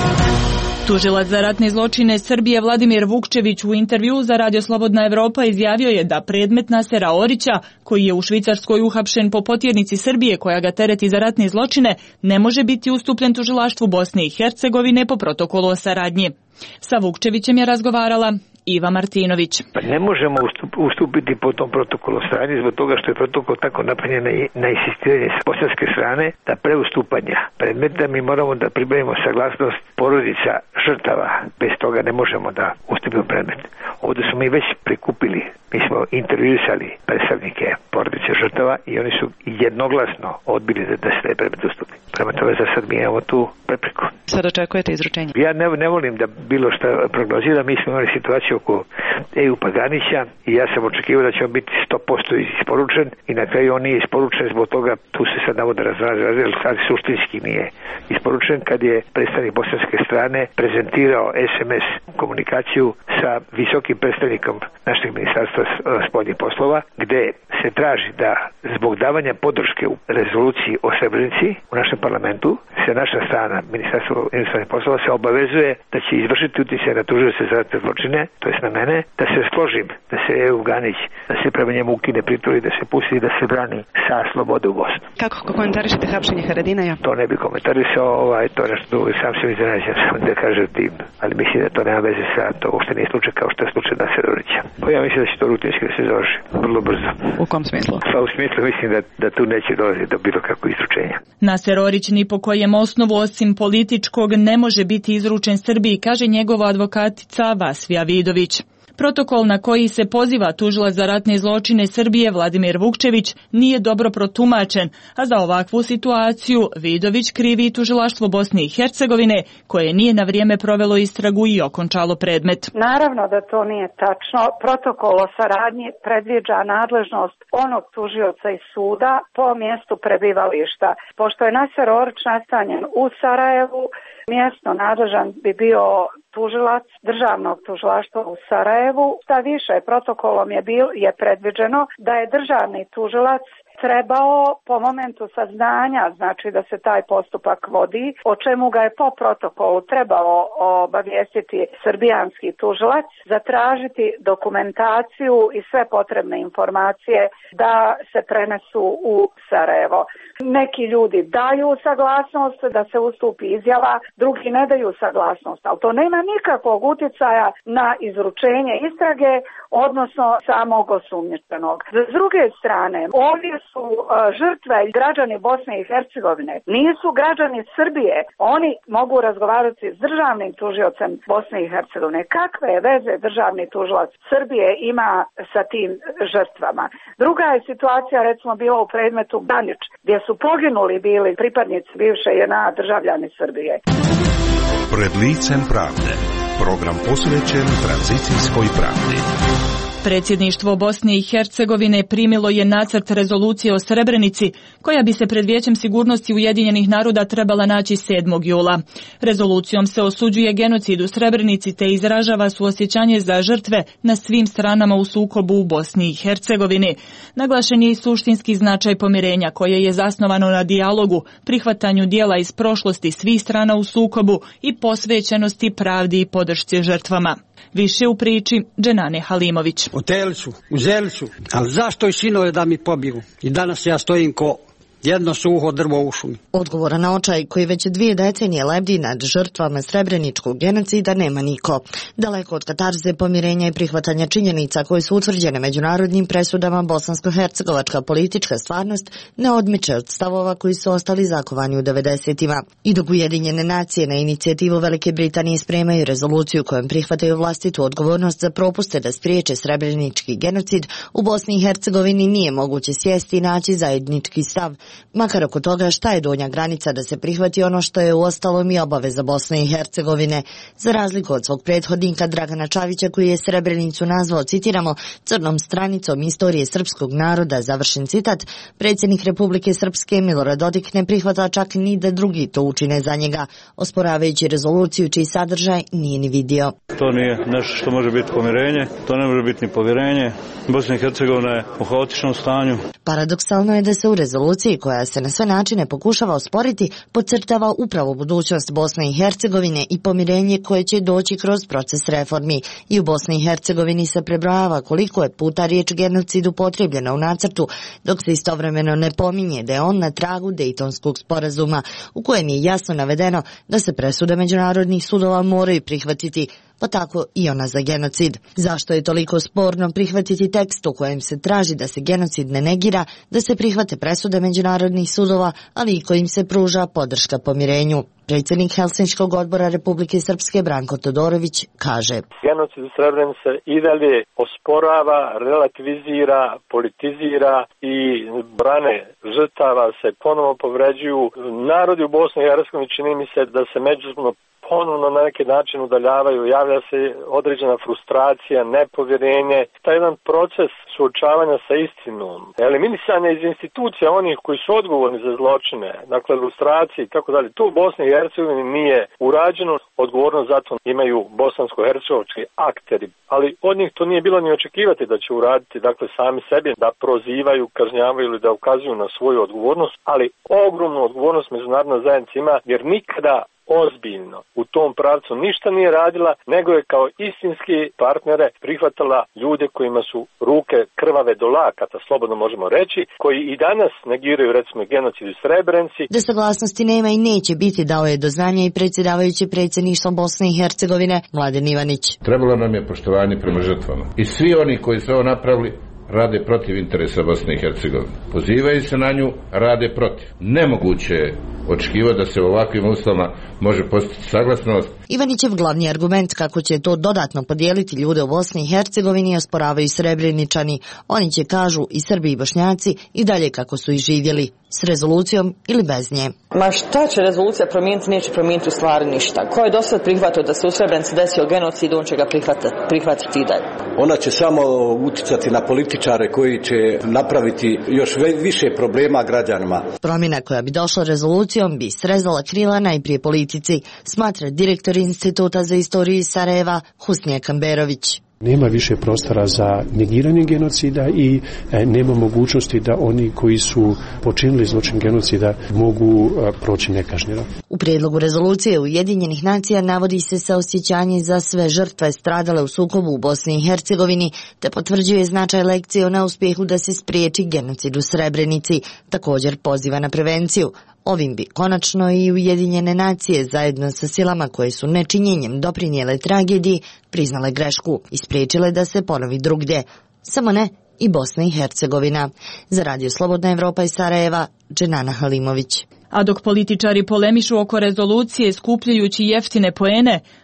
Tužilac za ratne zločine Srbije Vladimir Vukčević u intervju za Radio Slobodna Evropa izjavio je da predmet Nasera Orića, koji je u Švicarskoj uhapšen po potjernici Srbije koja ga tereti za ratne zločine, ne može biti ustupljen tužilaštvu Bosne i Hercegovine po protokolu o saradnji. Sa Vukčevićem je razgovarala Iva Martinović. Pa ne možemo ustupiti po tom protokolu saradnje zbog toga što je protokol tako napravljen na insistiranje s bosanske strane da pre ustupanja predmeta mi moramo da pribavimo saglasnost porodica žrtava. Bez toga ne možemo da ustupimo predmet. Ovdje smo mi već prikupili, mi smo intervjuisali predstavnike porodice žrtava i oni su jednoglasno odbili da, da se taj predmet ustupi. Prema tome za sad mi imamo tu prepreku. Sad očekujete izručenje? Ja ne, ne volim da bilo šta prognoziram. Mi smo imali situaciju oko Ejupa Ganića i ja sam očekivao da će on biti sto posto isporučen i na kraju on nije isporučen, zbog toga tu se sad navode razražava, ali suštinski nije isporučen kad je predstavnik bosanske strane prezentirao es em es komunikaciju sa visokim predstavnikom našeg ministarstva spoljnih poslova, gde se traži da zbog davanja podrške u rezoluciji o Srebrenici u našem parlamentu se naša strana, ministarstvo inostranih poslova, se obavezuje da će izvršiti utjecaj na tužioce za ratne zločine, to jest na mene, da se složim, da se Ejup Ganić, da se prema njemu ukine pritvor i da se pusti da se brani sa slobode u Bosnu. Kako komentarišete hapšenje Haradinaja? To ne bi komentarisao, ovaj, to nešto, sam se iznenađen sam da kažem tim, ali mislim da to nema veze sa to, uopšte nije slučaj kao što je slučaj Nasera Orića. Pa ja mislim da će to rutinski da se završi vrlo brzo. U kom smislu? Pa u smislu mislim da, da tu neće dolaziti do bilo kakvog izručenja. Naser Orić ni po kojem osnovu osim političkog ne može biti izručen Srbiji, kaže njegova advokatica Vasvija Vidović. Protokol na koji se poziva tužilac za ratne zločine Srbije Vladimir Vukčević nije dobro protumačen, a za ovakvu situaciju Vidović krivi i tužilaštvo Bosne i Hercegovine, koje nije na vrijeme provelo istragu i okončalo predmet. Naravno da to nije tačno. Protokol o saradnji predviđa nadležnost onog tužioca iz suda po mjestu prebivališta. Pošto je Naser Orić nastanjen u Sarajevu, mjesno nadležan bi bio tužilac državnog tužilaštva u Sarajevu. Šta više, protokolom je, bil, je predviđeno da je državni tužilac trebao po momentu saznanja, znači da se taj postupak vodi, o čemu ga je po protokolu trebao obavijestiti srbijanski tužilac, zatražiti dokumentaciju i sve potrebne informacije da se prenesu u Sarajevo. Neki ljudi daju saglasnost da se ustupi izjava, drugi ne daju saglasnost, ali to nema nikakvog utjecaja na izručenje istrage, odnosno samog osumnjičenog. S druge strane, ovdje su uh, žrtve građani Bosne i Hercegovine, nisu građani Srbije. Oni mogu razgovarati s državnim tužiocem Bosne i Hercegovine. Kakve veze državni tužilac Srbije ima sa tim žrtvama? Druga je situacija, recimo, bila u predmetu Ganić, gdje su poginuli bili pripadnici bivše J N A, državljani Srbije. Pred licem pravde. Program posvećen tranzicijskoj pravdi. Predsjedništvo Bosne i Hercegovine primilo je nacrt rezolucije o Srebrenici, koja bi se pred Vijećem sigurnosti Ujedinjenih naroda trebala naći sedmog jula. Rezolucijom se osuđuje genocid u Srebrenici te izražava suosjećanje za žrtve na svim stranama u sukobu u Bosni i Hercegovini. Naglašen je i suštinski značaj pomirenja koje je zasnovano na dijalogu, prihvatanju dijela iz prošlosti svih strana u sukobu i posvećenosti pravdi i podršci žrtvama. Više u priči Dženane Halimović. U Teliću, u Zeliću, ali zašto i sinove da mi pobiju? I danas ja stojim ko jedno suho drvo u šumi. Odgovora na očaj koji već dvije decenije lebdi nad žrtvama srebreničkog genocida nema niko. Daleko od katarze, pomirenja i prihvatanja činjenica koje su utvrđene međunarodnim presudama, bosansko-hercegovačka politička stvarnost ne odmiče od stavova koji su ostali zakovani u devedesetima. I dok Ujedinjene nacije na inicijativu Velike Britanije spremaju rezoluciju kojom prihvataju vlastitu odgovornost za propuste da spriječe srebrenički genocid, u Bosni i Hercegovini nije moguće sjesti i naći zajednički stav, makar oko toga šta je donja granica da se prihvati ono što je uostalom i obaveza Bosne i Hercegovine. Za razliku od svog prethodnika Dragana Čavića koji je Srebrenicu nazvao, citiramo, crnom stranicom istorije srpskog naroda, završen citat, predsjednik Republike Srpske Milorad Dodik ne prihvata čak ni da drugi to učine za njega, osporavajući rezoluciju čiji sadržaj nije ni vidio. To nije nešto što može biti pomirenje, to ne može biti ni povjerenje. Bosna i Hercegovina je u haotičnom stanju. Paradoksalno je da se u rezoluciji koja se na sve načine pokušava osporiti, podcrtava upravo budućnost Bosne i Hercegovine i pomirenje koje će doći kroz proces reformi. I u Bosni i Hercegovini se prebrojava koliko je puta riječ genocid upotrijebljena u nacrtu, dok se istovremeno ne pominje da je on na tragu Dejtonskog sporazuma, u kojem je jasno navedeno da se presude međunarodnih sudova moraju prihvatiti, pa tako i ona za genocid. Zašto je toliko sporno prihvatiti tekst u kojem se traži da se genocid ne negira, da se prihvate presude međunarodnih sudova, ali i kojim se pruža podrška pomirenju? Predsjednik Helsinškog odbora Republike Srpske Branko Todorović kaže: genocid u Srebrenici i dalje osporava, relativizira, politizira i brane žrtava se ponovo povređuju. Narodi u Bosni i Hercegovini čini mi se da se međusobno ponovno na neki način udaljavaju, javlja se određena frustracija, nepovjerenje, taj jedan proces suočavanja sa istinom, eliminisanje iz institucija onih koji su odgovorni za zločine, dakle lustracije i tako dalje. Tu u Bosni i Hercegovini nije urađeno, odgovornost zato imaju bosansko-hercegovački akteri, ali od njih to nije bilo ni očekivati da će uraditi, dakle sami sebi da prozivaju, kažnjavaju ili da ukazuju na svoju odgovornost, ali ogromnu odgovornost međunarodna zajednica ima, jer nikada ozbiljno u tom pravcu ništa nije radila, nego je kao istinski partnere prihvatala ljude kojima su ruke krvave do lakata, slobodno možemo reći, koji i danas negiraju recimo genocid u Srebrenici. Da saglasnosti nema i neće biti, dao je do znanja i predsjedavajući predsjedništvom Bosne i Hercegovine Mladen Ivanić. Trebalo nam je poštovanje prema žrtvama i svi oni koji su ovo napravili rade protiv interesa Bosne i Hercegovine. Pozivaju se na nju, rade protiv. Nemoguće je očekivati da se u ovakvim uslovima može postići saglasnost. Ivanićev glavni argument kako će to dodatno podijeliti ljude u Bosni i Hercegovini osporavaju Srebreničani. Oni će, kažu, i Srbi i Bošnjaci i dalje kako su i živjeli, s rezolucijom ili bez nje. Ma šta će rezolucija promijeniti, neće promijeniti u stvari ništa. Ko je do sad prihvatio da se u Srebrenici desio genocid, on će ga prihvatiti, prihvatiti i dalje. Ona će samo uticati na političare koji će napraviti još više problema građanima. Promjena koja bi došla rezolucijom bi srezala krila najprije politici, smatra direktor Instituta za istoriju iz Sarajeva Husnija Kamberović. Nema više prostora za negiranje genocida i e, nema mogućnosti da oni koji su počinili zločin genocida mogu e, proći nekažnjeno. U prijedlogu rezolucije Ujedinjenih nacija navodi se saosjećanje za sve žrtve stradale u sukobu u Bosni i Hercegovini, te potvrđuje značaj lekcije o neuspjehu da se spriječi genocid u Srebrenici. Također poziva na prevenciju. Ovim bi konačno i Ujedinjene nacije zajedno sa silama koje su nečinjenjem doprinijele tragediji priznale grešku i spriječile da se ponovi drugdje. Samo ne i Bosna i Hercegovina. Za Radio Slobodna Evropa iz Sarajeva, Dženana Halimović. A dok političari polemišu oko rezolucije skupljajući jeftine poene,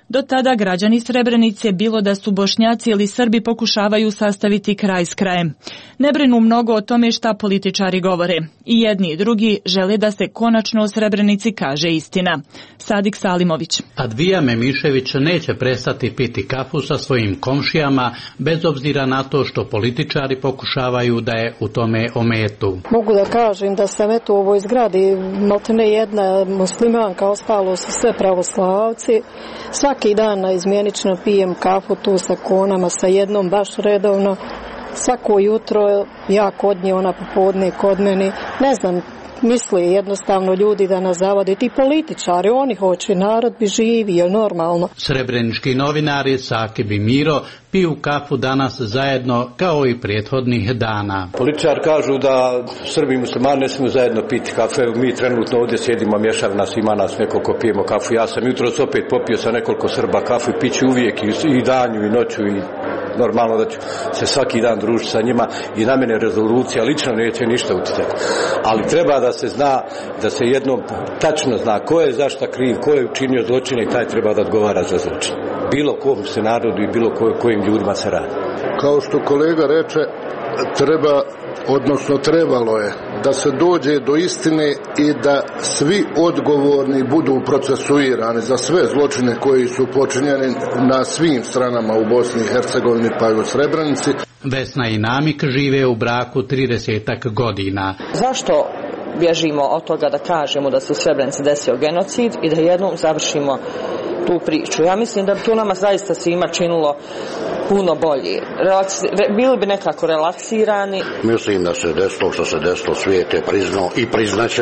Do tada građani Srebrenice, bilo da su Bošnjaci ili Srbi, pokušavaju sastaviti kraj s krajem. Ne brinu mnogo o tome šta političari govore. I jedni i drugi žele da se konačno o Srebrenici kaže istina. Sadik Salimović. Advija Memišević neće prestati piti kafu sa svojim komšijama, bez obzira na to što političari pokušavaju da je u tome ometu. Mogu da kažem da sam eto u ovoj zgradi maltene jedna muslimanka, ostalo su sve pravoslavci. Svaki dan naizmjenično pijem kafu tu sa konama, sa jednom baš redovno. Svako jutro ja kod nje, ona popodne kod meni. Ne znam, misli jednostavno ljudi da nas zavode, ti političari, oni hoće, narod bi živio normalno. Srebrenički novinari Sakib i Miro piju kafu danas zajedno kao i prethodnih dana. Političari kažu da Srbi i muslimani ne smiju zajedno piti kafu. Mi trenutno ovdje sjedimo, mješav nas, ima nas nekoliko pijemo kafu. Ja sam jutros opet popio sa nekoliko Srba kafu i piću uvijek i danju i noću i normalno da ću se svaki dan družiti sa njima i na mene rezolucija lično neće ništa utjecati. Ali treba da se zna, da se jednom tačno zna ko je zašta kriv, ko je učinio zločine i taj treba da odgovara za zločin. Bilo kom se narodu i bilo ko, kojim ljudima se radi. Kao što kolega reče, treba, odnosno trebalo je da se dođe do istine i da svi odgovorni budu procesuirani za sve zločine koji su počinjeni na svim stranama u Bosni i Hercegovini pa i u Srebrenici. Vesna i Namik žive u braku tridesetak godina. Zašto bježimo od toga da kažemo da se u Srebrenici desio genocid i da jednom završimo tu priču? Ja mislim da bi tu nama zaista svima činilo puno bolje. Relaksi, bili bi nekako relaksirani. Mislim da se desilo što se desilo, svijet je priznao i priznaće.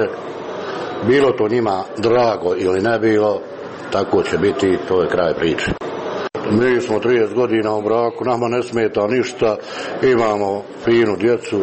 Bilo to njima drago ili ne bilo, tako će biti, to je kraj priče. Mi smo trideset godina u braku, nama ne smeta ništa, imamo finu djecu,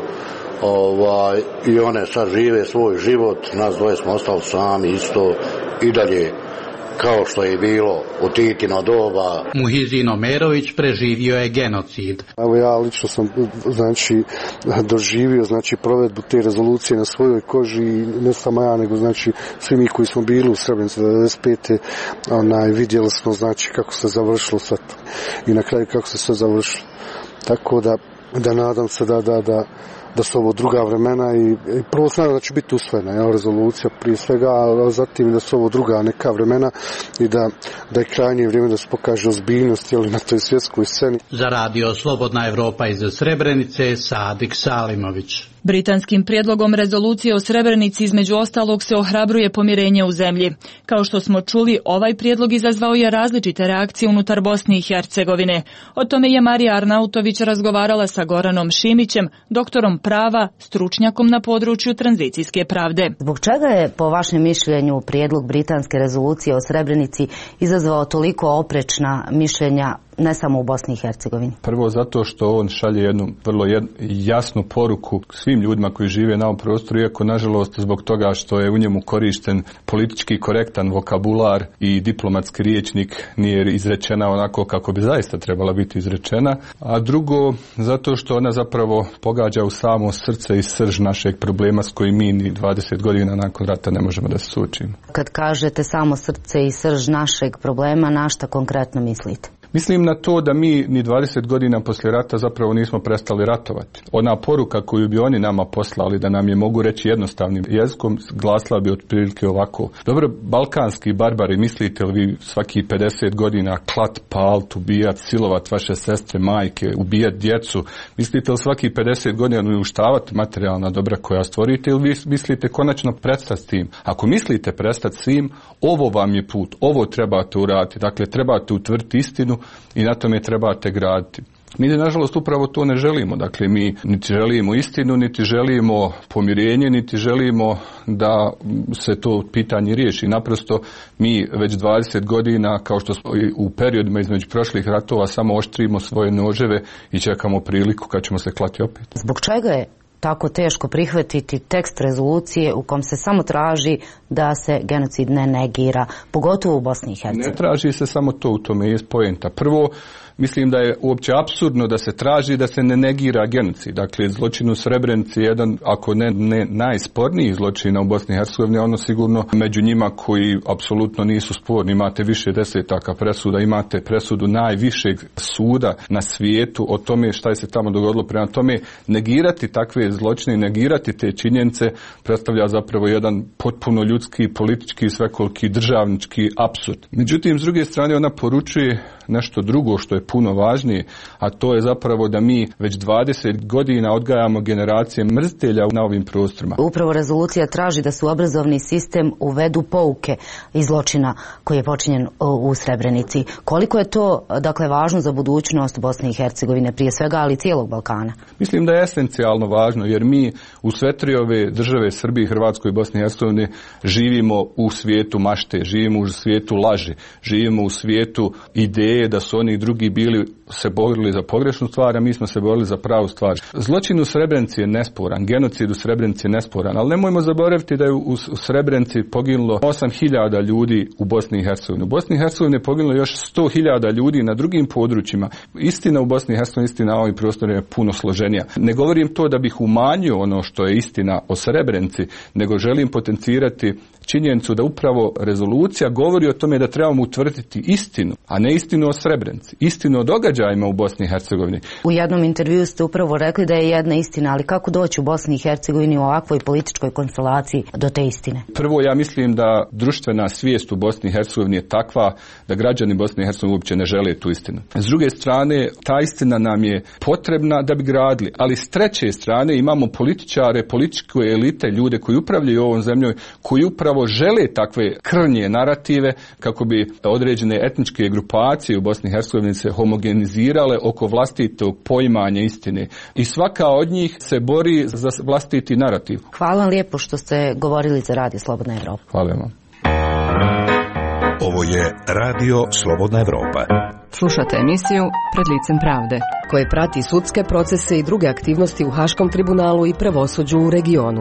ovaj, i one sad žive svoj život, nas dvoje smo ostali sami isto i dalje kao što je bilo u Titino doba. Muhizin Omerović preživio je genocid. Evo ja lično sam znači doživio znači provedbu te rezolucije na svojoj koži i ne samo ja nego znači svi mi koji smo bili u Srebrenici devedeset pete onaj vidjeli smo znači kako se završilo sve to i na kraju kako se sve završilo. Tako da da nadam se da da da da su ovo druga vremena i, i prvo znam da će biti usvojena ja, rezolucija prije svega, a zatim da su ovo druga neka vremena i da, da je krajnje vrijeme da se pokaže ozbiljnost jel, na toj svjetskoj sceni. Za radio Slobodna Evropa iz Srebrenice, Sadik Salimović. Britanskim prijedlogom rezolucije o Srebrenici između ostalog se ohrabruje pomirenje u zemlji. Kao što smo čuli, ovaj prijedlog izazvao je različite reakcije unutar Bosne i Hercegovine. O tome je Marija Arnautović razgovarala sa Goranom Šimićem, doktorom prava, stručnjakom na području tranzicijske pravde. Zbog čega je, po vašem mišljenju, prijedlog britanske rezolucije o Srebrenici izazvao toliko oprečna mišljenja ne samo u Bosni i Hercegovini? Prvo zato što on šalje jednu vrlo jed, jasnu poruku svim ljudima koji žive na ovom prostoru, iako nažalost zbog toga što je u njemu korišten politički korektan vokabular i diplomatski riječnik nije izrečena onako kako bi zaista trebala biti izrečena. A drugo, zato što ona zapravo pogađa u samo srce i srž našeg problema s kojim mi ni dvadeset godina nakon rata ne možemo da se suočimo. Kad kažete samo srce i srž našeg problema, na šta konkretno mislite? Mislim na to da mi ni dvadeset godina poslije rata zapravo nismo prestali ratovati. Ona poruka koju bi oni nama poslali, da nam je mogu reći jednostavnim jezikom, glasila bi otprilike ovako. Dobro, balkanski barbari, mislite li vi svaki pedeset godina klat, palt, ubijat, silovat vaše sestre, majke, ubijat djecu? Mislite li svaki pedeset godina uništavati materijalna dobra koja stvorite ili vi mislite konačno prestati s tim? Ako mislite prestati s tim, ovo vam je put, ovo trebate uraditi. Dakle, trebate utvrditi istinu i na tome trebate graditi. Mi nažalost upravo to ne želimo. Dakle, mi niti želimo istinu, niti želimo pomirenje, niti želimo da se to pitanje riješi. Naprosto mi već dvadeset godina, kao što smo u periodima između prošlih ratova, samo oštrimo svoje noževe i čekamo priliku kad ćemo se klati opet. Zbog čega je tako teško prihvatiti tekst rezolucije u kom se samo traži da se genocid ne negira, pogotovo u Bosni i Hercegovini? Ne traži se samo to, u tome je poenta. Prvo, mislim da je uopće apsurdno da se traži da se ne negira genocid. Dakle, zločin u Srebrenici je jedan, ako ne, ne najsporniji zločina u Bosni i Hercegovini, ono sigurno među njima koji apsolutno nisu sporni. Imate više desetaka presuda, imate presudu najvišeg suda na svijetu o tome šta je se tamo dogodilo. Prema tome, negirati takve zločine, negirati te činjenice predstavlja zapravo jedan potpuno ljudski, politički, svekoliki, državnički apsurd. Međutim, s druge strane, ona poručuje nešto drugo što je puno važnije, a to je zapravo da mi već dvadeset godina odgajamo generacije mrzitelja na ovim prostorima. Upravo rezolucija traži da se u obrazovni sistem uvedu pouke iz zločina koji je počinjen u Srebrenici. Koliko je to, dakle, važno za budućnost Bosne i Hercegovine prije svega, ali i cijelog Balkana? Mislim da je esencijalno važno, jer mi u sve tri ove države, Srbiji, Hrvatskoj i Bosni i Hercegovini, živimo u svijetu mašte, živimo u svijetu laži, živimo u svijetu ideje da su oni drugi bili se borili za pogrešnu stvar, a mi smo se borili za pravu stvar. Zločin u Srebrenici je nesporan, genocid u Srebrenici je nesporan, ali nemojmo zaboraviti da je u Srebrenici poginulo osam hiljada ljudi u Bosni i Hercegovini. U Bosni i Hercegovini je poginulo još sto hiljada ljudi na drugim područjima. Istina u Bosni i Hercegovini, istina na ovim prostorima je puno složenija. Ne govorim to da bih umanjio ono što je istina o Srebrenici, nego želim potencirati činjenicu da upravo rezolucija govori o tome da trebamo utvrditi istinu, a ne istinu o Srebrenici, istinu o događajima u Bosni i Hercegovini. U jednom intervju ste upravo rekli da je jedna istina, ali kako doći u Bosni i Hercegovini u ovakvoj političkoj konstelaciji do te istine? Prvo, ja mislim da društvena svijest u Bosni i Hercegovini je takva da građani Bosne i Hercegovine uopće ne žele tu istinu. S druge strane, ta istina nam je potrebna da bi gradili, ali s treće strane imamo političare, političke elite, ljude koji upravljaju ovom zemljom, koji upravo žele takve krnje narative kako bi određene etničke grupacije u Bosni i Hercegovini se homogenizirale oko vlastitog poimanja istine. I svaka od njih se bori za vlastiti narativ. Hvala vam lijepo što ste govorili za Radio Slobodna Evropa. Hvala vam. Ovo je Radio Slobodna Evropa. Slušate emisiju Pred licem pravde, koje prati sudske procese i druge aktivnosti u Haškom tribunalu i pravosuđu u regionu.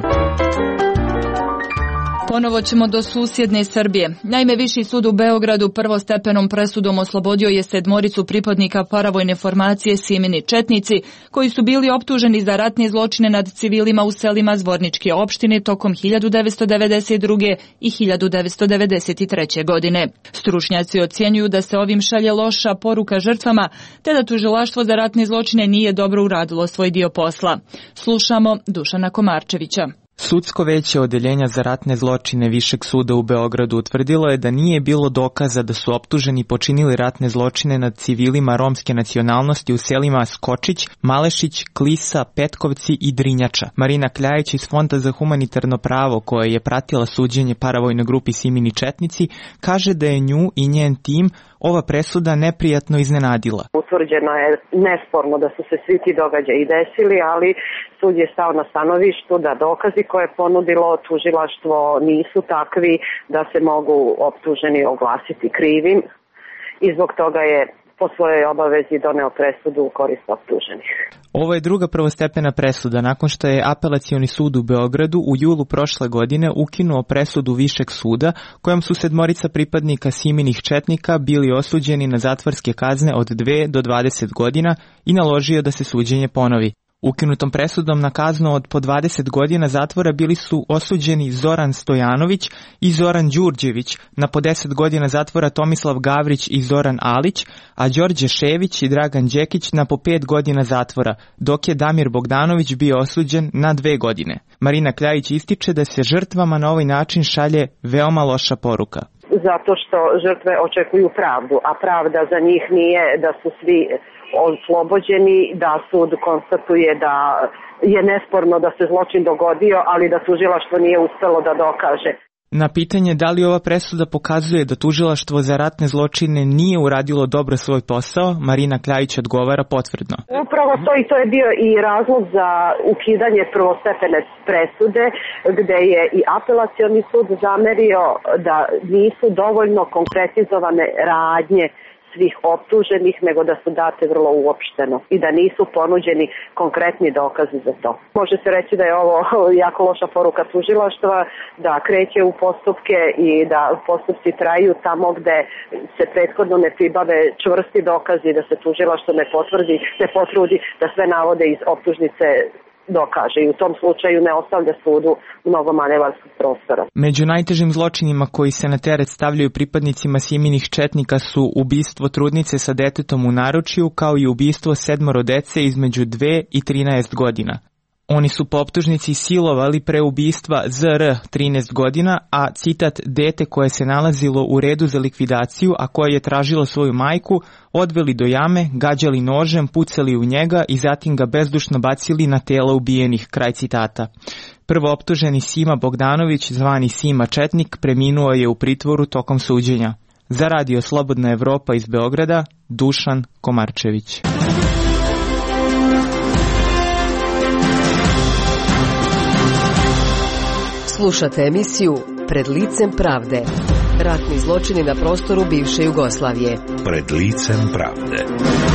Ponovo ćemo do susjedne Srbije. Naime, Viši sud u Beogradu prvostepenom presudom oslobodio je sedmoricu pripadnika paravojne formacije Simini četnici, koji su bili optuženi za ratne zločine nad civilima u selima Zvorničke opštine tokom hiljadu devetsto devedeset druge. i hiljadu devetsto devedeset treće. godine. Stručnjaci ocjenjuju da se ovim šalje loša poruka žrtvama, te da tužilaštvo za ratne zločine nije dobro uradilo svoj dio posla. Slušamo Dušana Komarčevića. Sudsko veće odeljenja za ratne zločine Višeg suda u Beogradu utvrdilo je da nije bilo dokaza da su optuženi počinili ratne zločine nad civilima romske nacionalnosti u selima Skočić, Malešić, Klisa, Petkovci i Drinjača. Marina Kljajić iz Fonda za humanitarno pravo, koja je pratila suđenje paravojnoj grupi Simini četnici, kaže da je nju i njen tim ova presuda neprijatno iznenadila. Utvrđeno je nesporno da su se svi ti događaji desili, ali sud je stao na stanovištu da dokazi koje je ponudilo tužilaštvo nisu takvi da se mogu optuženi oglasiti krivim i zbog toga je po svojoj obavezi doneo presudu u korist optuženih. Ovo je druga prvostepena presuda nakon što je Apelacioni sud u Beogradu u julu prošle godine ukinuo presudu Višeg suda kojom su sedmorica pripadnika Siminih četnika bili osuđeni na zatvorske kazne od dve do dvadeset godina i naložio da se suđenje ponovi. Ukinutom presudom na kaznu od po dvadeset godina zatvora bili su osuđeni Zoran Stojanović i Zoran Đurđević, na po deset godina zatvora Tomislav Gavrić i Zoran Alić, a Đorđe Šević i Dragan Đekić na po pet godina zatvora, dok je Damir Bogdanović bio osuđen na dve godine. Marina Kljajić ističe da se žrtvama na ovaj način šalje veoma loša poruka. Zato što žrtve očekuju pravdu, a pravda za njih nije da su svi oslobođeni, da sud konstatuje da je nesporno da se zločin dogodio, ali da tužilaštvo nije uspelo da dokaže. Na pitanje da li ova presuda pokazuje da tužilaštvo za ratne zločine nije uradilo dobro svoj posao, Marina Kljajić odgovara potvrdno. Upravo to i to je bio i razlog za ukidanje prvostepene presude, gde je i Apelacioni sud zamerio da nisu dovoljno konkretizovane radnje svih optuženih, nego da su date vrlo uopšteno i da nisu ponuđeni konkretni dokazi za to. Može se reći da je ovo jako loša poruka tužilaštva, da kreće u postupke i da postupci traju tamo gde se prethodno ne pribave čvrsti dokazi, da se tužilaštvo ne potvrdi, ne potrudi da sve navode iz optužnice dokaže i u tom slučaju ne ostavlja sudu mnogo manevarskog prostora. Među najtežim zločinima koji se na teret stavljaju pripadnicima Siminih četnika su ubistvo trudnice sa detetom u naručju, kao i ubistvo sedmoro dece između dve i trinaest godina. Oni su po optužnici silovali pre ubistva Z R trinaest godina, a citat dete koje se nalazilo u redu za likvidaciju, a koje je tražilo svoju majku, odveli do jame, gađali nožem, pucali u njega i zatim ga bezdušno bacili na tela ubijenih, kraj citata. Prvo optuženi Sima Bogdanović, zvani Sima Četnik, preminuo je u pritvoru tokom suđenja. Za Radio Slobodna Evropa iz Beograda, Dušan Komarčević. Slušate emisiju Pred licem pravde. Ratni zločini na prostoru bivše Jugoslavije. Pred licem pravde.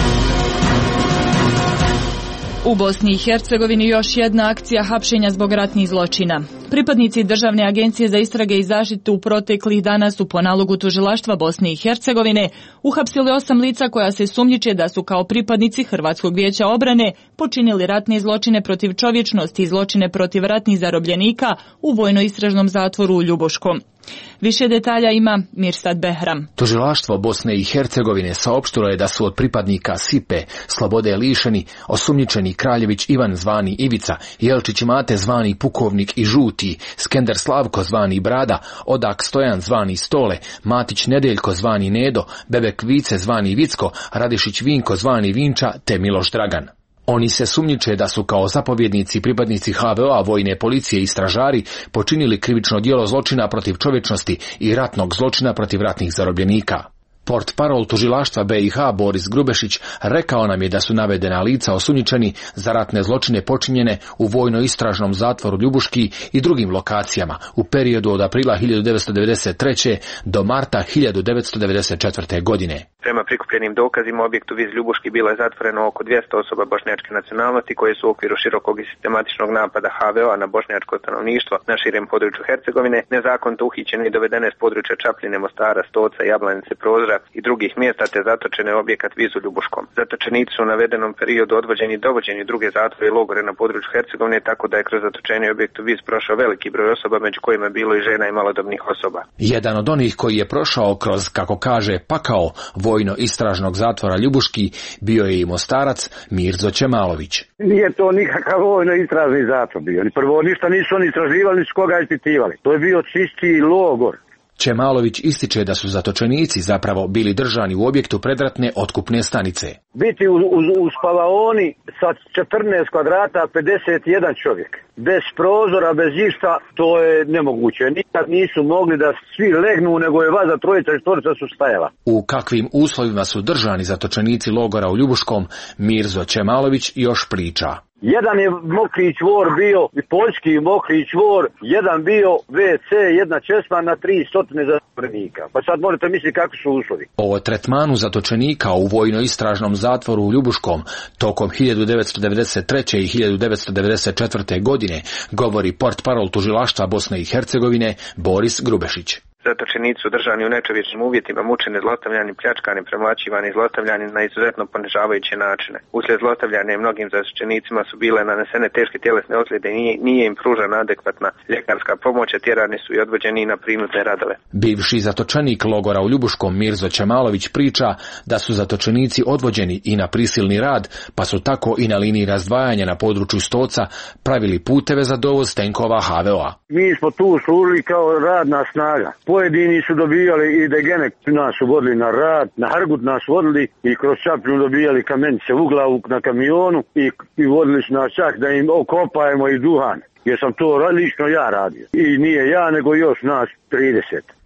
U Bosni i Hercegovini još jedna akcija hapšenja zbog ratnih zločina. Pripadnici Državne agencije za istrage i zaštitu u proteklih dana su po nalogu tužilaštva Bosne i Hercegovine uhapsili osam lica koja se sumnjiče da su kao pripadnici Hrvatskog vijeća obrane počinili ratne zločine protiv čovječnosti i zločine protiv ratnih zarobljenika u vojno-istražnom zatvoru u Ljubuškom. Više detalja ima Mirsad Behram. Tužilaštvo Bosne i Hercegovine saopštilo je da su od pripadnika Sipe slobode lišeni osumnjičeni Kraljević Ivan zvani Ivica, Jelčić Mate zvani Pukovnik i Žuti, Skender Slavko zvani Brada, Odak Stojan zvani Stole, Matić Nedeljko zvani Nedo, Bebek Vice zvani Vicko, Radišić Vinko zvani Vinča te Miloš Dragan. Oni se sumnjiče da su kao zapovjednici pripadnici H V O-a, vojne policije i stražari počinili krivično djelo zločina protiv čovječnosti i ratnog zločina protiv ratnih zarobljenika. Portparol tužilaštva B i H Boris Grubešić rekao nam je da su navedena lica osumnjičeni za ratne zločine počinjene u vojno-istražnom zatvoru Ljubuški i drugim lokacijama u periodu od aprila hiljadu devetsto devedeset treće. do marta hiljadu devetsto devedeset četvrte. godine. Prema prikupljenim dokazima objektu Viz Ljubuški bilo je zatvoreno oko dvjesto osoba bošnjačke nacionalnosti koje su u okviru širokog i sistematičnog napada H V O-a na bošnjačko stanovništvo na širem području Hercegovine nezakonito uhićene i dovedene s područja Čapljine, Mostara, Stoca, Jablanice, Prozora i drugih mjesta te zatočene u objekat Vizu Ljubuškom. Zatočenici su u navedenom periodu odvođeni i dovođeni u druge zatvore i logore na području Hercegovine, tako da je kroz zatočenje objektu Viz prošao veliki broj osoba, među kojima je bilo i žena i malodobnih osoba. Jedan od onih koji je prošao kroz, kako kaže, pakao vojno-istražnog zatvora Ljubuški bio je i Mostarac Mirzo Čemalović. Nije to nikakav vojno-istražni zatvor bio. Prvo, ništa nisu oni istraživali, nisu koga ispitivali. To je bio čisti logor. Čemalović ističe da su zatočenici zapravo bili držani u objektu predratne otkupne stanice. Biti u, u, u spavaoni sa četrnaest kvadrata, pedeset jedan čovjek. Bez prozora, bez išta, to je nemoguće. Nikad nisu mogli da svi legnu, nego je vaza trojica i štorica su stajala. U kakvim uslovima su držani zatočenici logora u Ljubuškom, Mirzo Čemalović još priča. Jedan je mokri čvor bio, i poljski mokri čvor, jedan bio ve ce, jedna česma na tri stotine zatvorenika. Pa sad možete misliti kakvi su uslovi. O tretmanu zatočenika u vojno-istražnom zatvoru u Ljubuškom tokom hiljadu devetsto devedeset treće. i hiljadu devetsto devedeset četvrte. godine govori portparol tužilaštva Bosne i Hercegovine Boris Grubešić. Zatočenici su držani u nečovječnim uvjetima, mučeni, zlostavljani, pljačkani, premlaćivani, zlostavljani na izuzetno ponižavajuće načine. Uslijed zlostavljanja mnogim zatočenicima su bile nanesene teške tjelesne ozljede i nije, nije im pružana adekvatna ljekarska pomoć, a tjerani su i odvođeni na prinudne radove. Bivši zatočenik logora u Ljubuškom Mirzo Čemalović priča da su zatočenici odvođeni i na prisilni rad, pa su tako i na liniji razdvajanja na području Stoca pravili puteve za dovoz tenkova H V O-a. Mi smo tu služili kao radna snaga. Pojedini su dobijali i Degenek nas vodili na rad, na Hargut nas vodili i kroz Čapljinu dobijali kamenice u glavu na kamionu i, i vodili su nas čak da im okopajemo i duhan. Jer sam to lično ja radio. I nije ja, nego još nas trideset.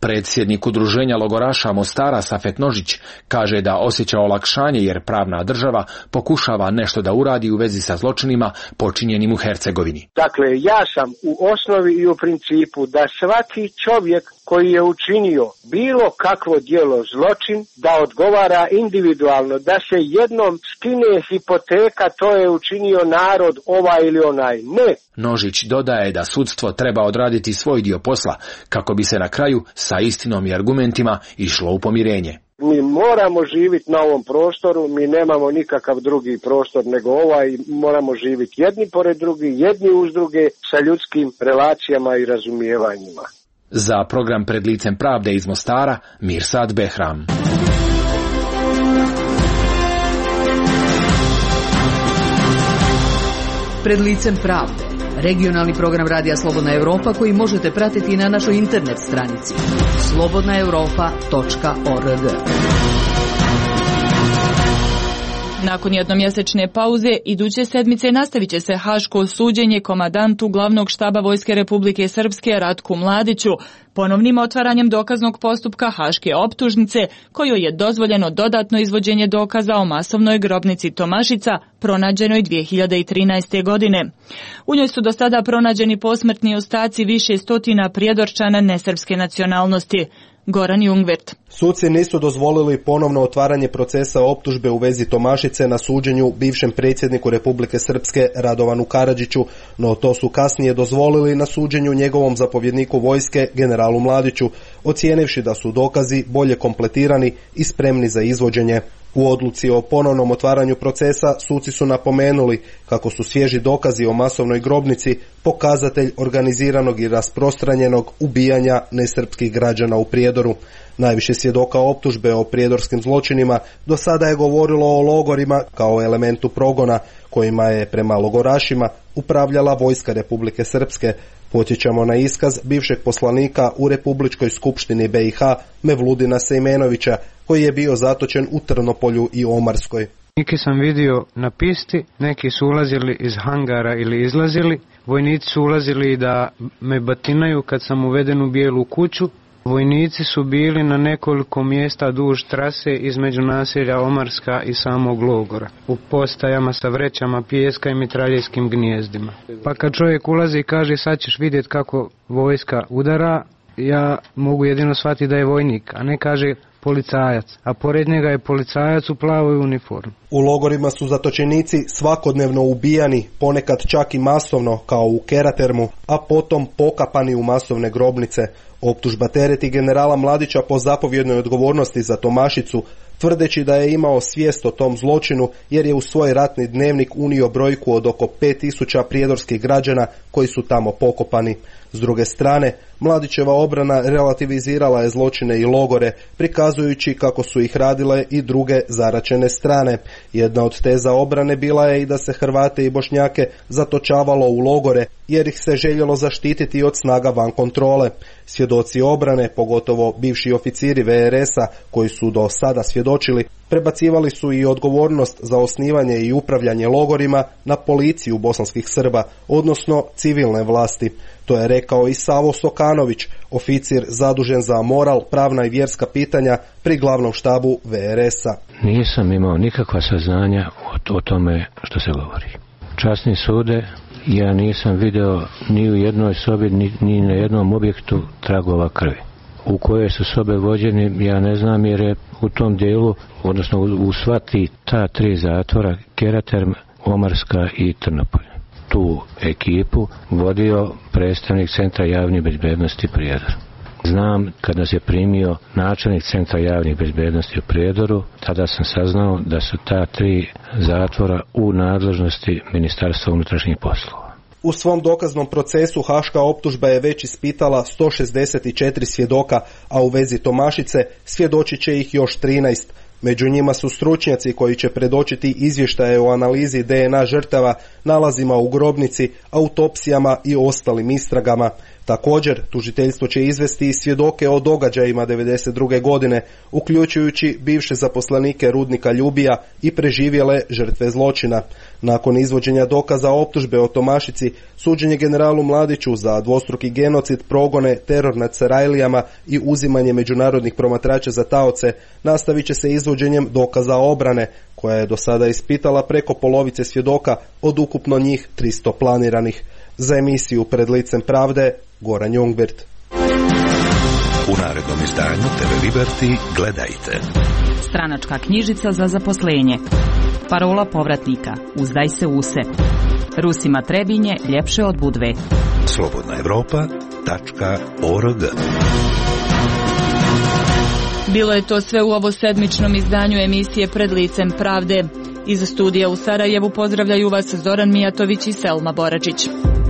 Predsjednik udruženja logoraša Mostara Safet Nožić kaže da osjeća olakšanje jer pravna država pokušava nešto da uradi u vezi sa zločinima počinjenim u Hercegovini. Dakle, ja sam u osnovi i u principu da svaki čovjek koji je učinio bilo kakvo djelo zločin, da odgovara individualno, da se jednom skine hipoteka, to je učinio narod ovaj ili onaj. Ne. Nožić dodaje da sudstvo treba odraditi svoj dio posla kako bi se na kraju sa istinom i argumentima išlo u pomirenje. Mi moramo živjeti na ovom prostoru, mi nemamo nikakav drugi prostor nego ovaj, moramo živjeti jedni pored drugi, jedni uz druge sa ljudskim relacijama i razumijevanjima. Za program Pred licem pravde iz Mostara, Mirsad Behram. Pred licem pravde, regionalni program Radija Slobodna Europa koji možete pratiti na našoj internet stranici slobodna europa točka org. Nakon jednomjesečne pauze, iduće sedmice nastavit će se haško suđenje komandantu glavnog štaba Vojske Republike Srpske Ratku Mladiću, ponovnim otvaranjem dokaznog postupka haške optužnice, kojoj je dozvoljeno dodatno izvođenje dokaza o masovnoj grobnici Tomašica, pronađenoj dvije hiljade trinaeste. godine. U njoj su do sada pronađeni posmrtni ostaci više stotina prijedorčana nesrpske nacionalnosti. Goran Jungvert. Suci nisu dozvolili ponovno otvaranje procesa optužbe u vezi Tomašice na suđenju bivšem predsjedniku Republike Srpske Radovanu Karadžiću, no to su kasnije dozvolili na suđenju njegovom zapovjedniku vojske generalu Mladiću, ocijenivši da su dokazi bolje kompletirani i spremni za izvođenje. U odluci o ponovnom otvaranju procesa suci su napomenuli kako su svježi dokazi o masovnoj grobnici pokazatelj organiziranog i rasprostranjenog ubijanja nesrpskih građana u Prijedoru. Najviše svjedoka optužbe o prijedorskim zločinima do sada je govorilo o logorima kao elementu progona kojima je prema logorašima upravljala Vojska Republike Srpske. Podsjećamo na iskaz bivšeg poslanika u Republičkoj skupštini B i H Mevludina Sejmenovića koji je bio zatočen u Trnopolju i Omarskoj. Neki sam vidio na pisti, neki su ulazili iz hangara ili izlazili, vojnici su ulazili da me batinaju kad sam uveden u bijelu kuću. Vojnici su bili na nekoliko mjesta duž trase između naselja Omarska i samog logora, u postajama sa vrećama pijeska i mitraljejskim gnijezdima. Pa kad čovjek ulazi i kaže sad ćeš vidjeti kako vojska udara, ja mogu jedino shvatiti da je vojnik, a ne kaže policajac, a pored njega je policajac u plavoj uniformi. U logorima su zatočenici svakodnevno ubijani, ponekad čak i masovno kao u Keratermu, a potom pokapani u masovne grobnice. Optužba tereti generala Mladića po zapovjednoj odgovornosti za Tomašicu, tvrdeći da je imao svijest o tom zločinu jer je u svoj ratni dnevnik unio brojku od oko pet tisuća prijedorskih građana koji su tamo pokopani. S druge strane, Mladićeva obrana relativizirala je zločine i logore, prikazujući kako su ih radile i druge zaraćene strane. Jedna od teza obrane bila je i da se Hrvate i Bošnjake zatočavalo u logore, jer ih se željelo zaštititi od snaga van kontrole. Svjedoci obrane, pogotovo bivši oficiri V R S-a koji su do sada svjedočili, prebacivali su i odgovornost za osnivanje i upravljanje logorima na policiju bosanskih Srba, odnosno civilne vlasti. To je rekao i Savo Sokanović, oficir zadužen za moral, pravna i vjerska pitanja pri glavnom štabu V R S-a. Nisam imao nikakva saznanja o, o tome što se govori. Časni sude, ja nisam video ni u jednoj sobi, ni, ni na jednom objektu tragova krvi. U koje su sobe vođeni, ja ne znam, jer je u tom dijelu, odnosno u, u sva ti, ta tri zatvora, Keraterm, Omarska i Trnopolje. Tu ekipu vodio predstavnik Centra javne bezbednosti Prijedor. Znam, kad nas je primio načelnik Centra javne bezbednosti u Prijedoru, tada sam saznao da su ta tri zatvora u nadležnosti Ministarstva unutrašnjih poslova. U svom dokaznom procesu haška optužba je već ispitala sto šezdeset četiri svjedoka, a u vezi Tomašice svjedočit će ih još trinaest. Među njima su stručnjaci koji će predočiti izvještaje o analizi D N A žrtava, nalazima u grobnici, autopsijama i ostalim istragama. Također, tužiteljstvo će izvesti i svjedoke o događajima devedeset druge godine, uključujući bivše zaposlenike rudnika Ljubija i preživjele žrtve zločina. Nakon izvođenja dokaza optužbe o Tomašici, suđenje generalu Mladiću za dvostruki genocid, progone, teror nad Sarajlijama i uzimanje međunarodnih promatrača za taoce nastavit će se izvođenjem dokaza obrane, koja je do sada ispitala preko polovice svjedoka od ukupno njih tristo planiranih. Za emisiju Pred licem pravde, Goran Jungwirth. U narednom izdanju T V Liberty gledajte. Stranačka knjižica za zaposlenje. Parola povratnika. Uzdaj se u se. Rusima Trebinje ljepše od Budve. slobodna evropa tačka org. Bilo je to sve u ovo sedmičnom izdanju emisije Pred licem pravde. Iz studija u Sarajevu pozdravljaju vas Zoran Mijatović i Selma Boračić.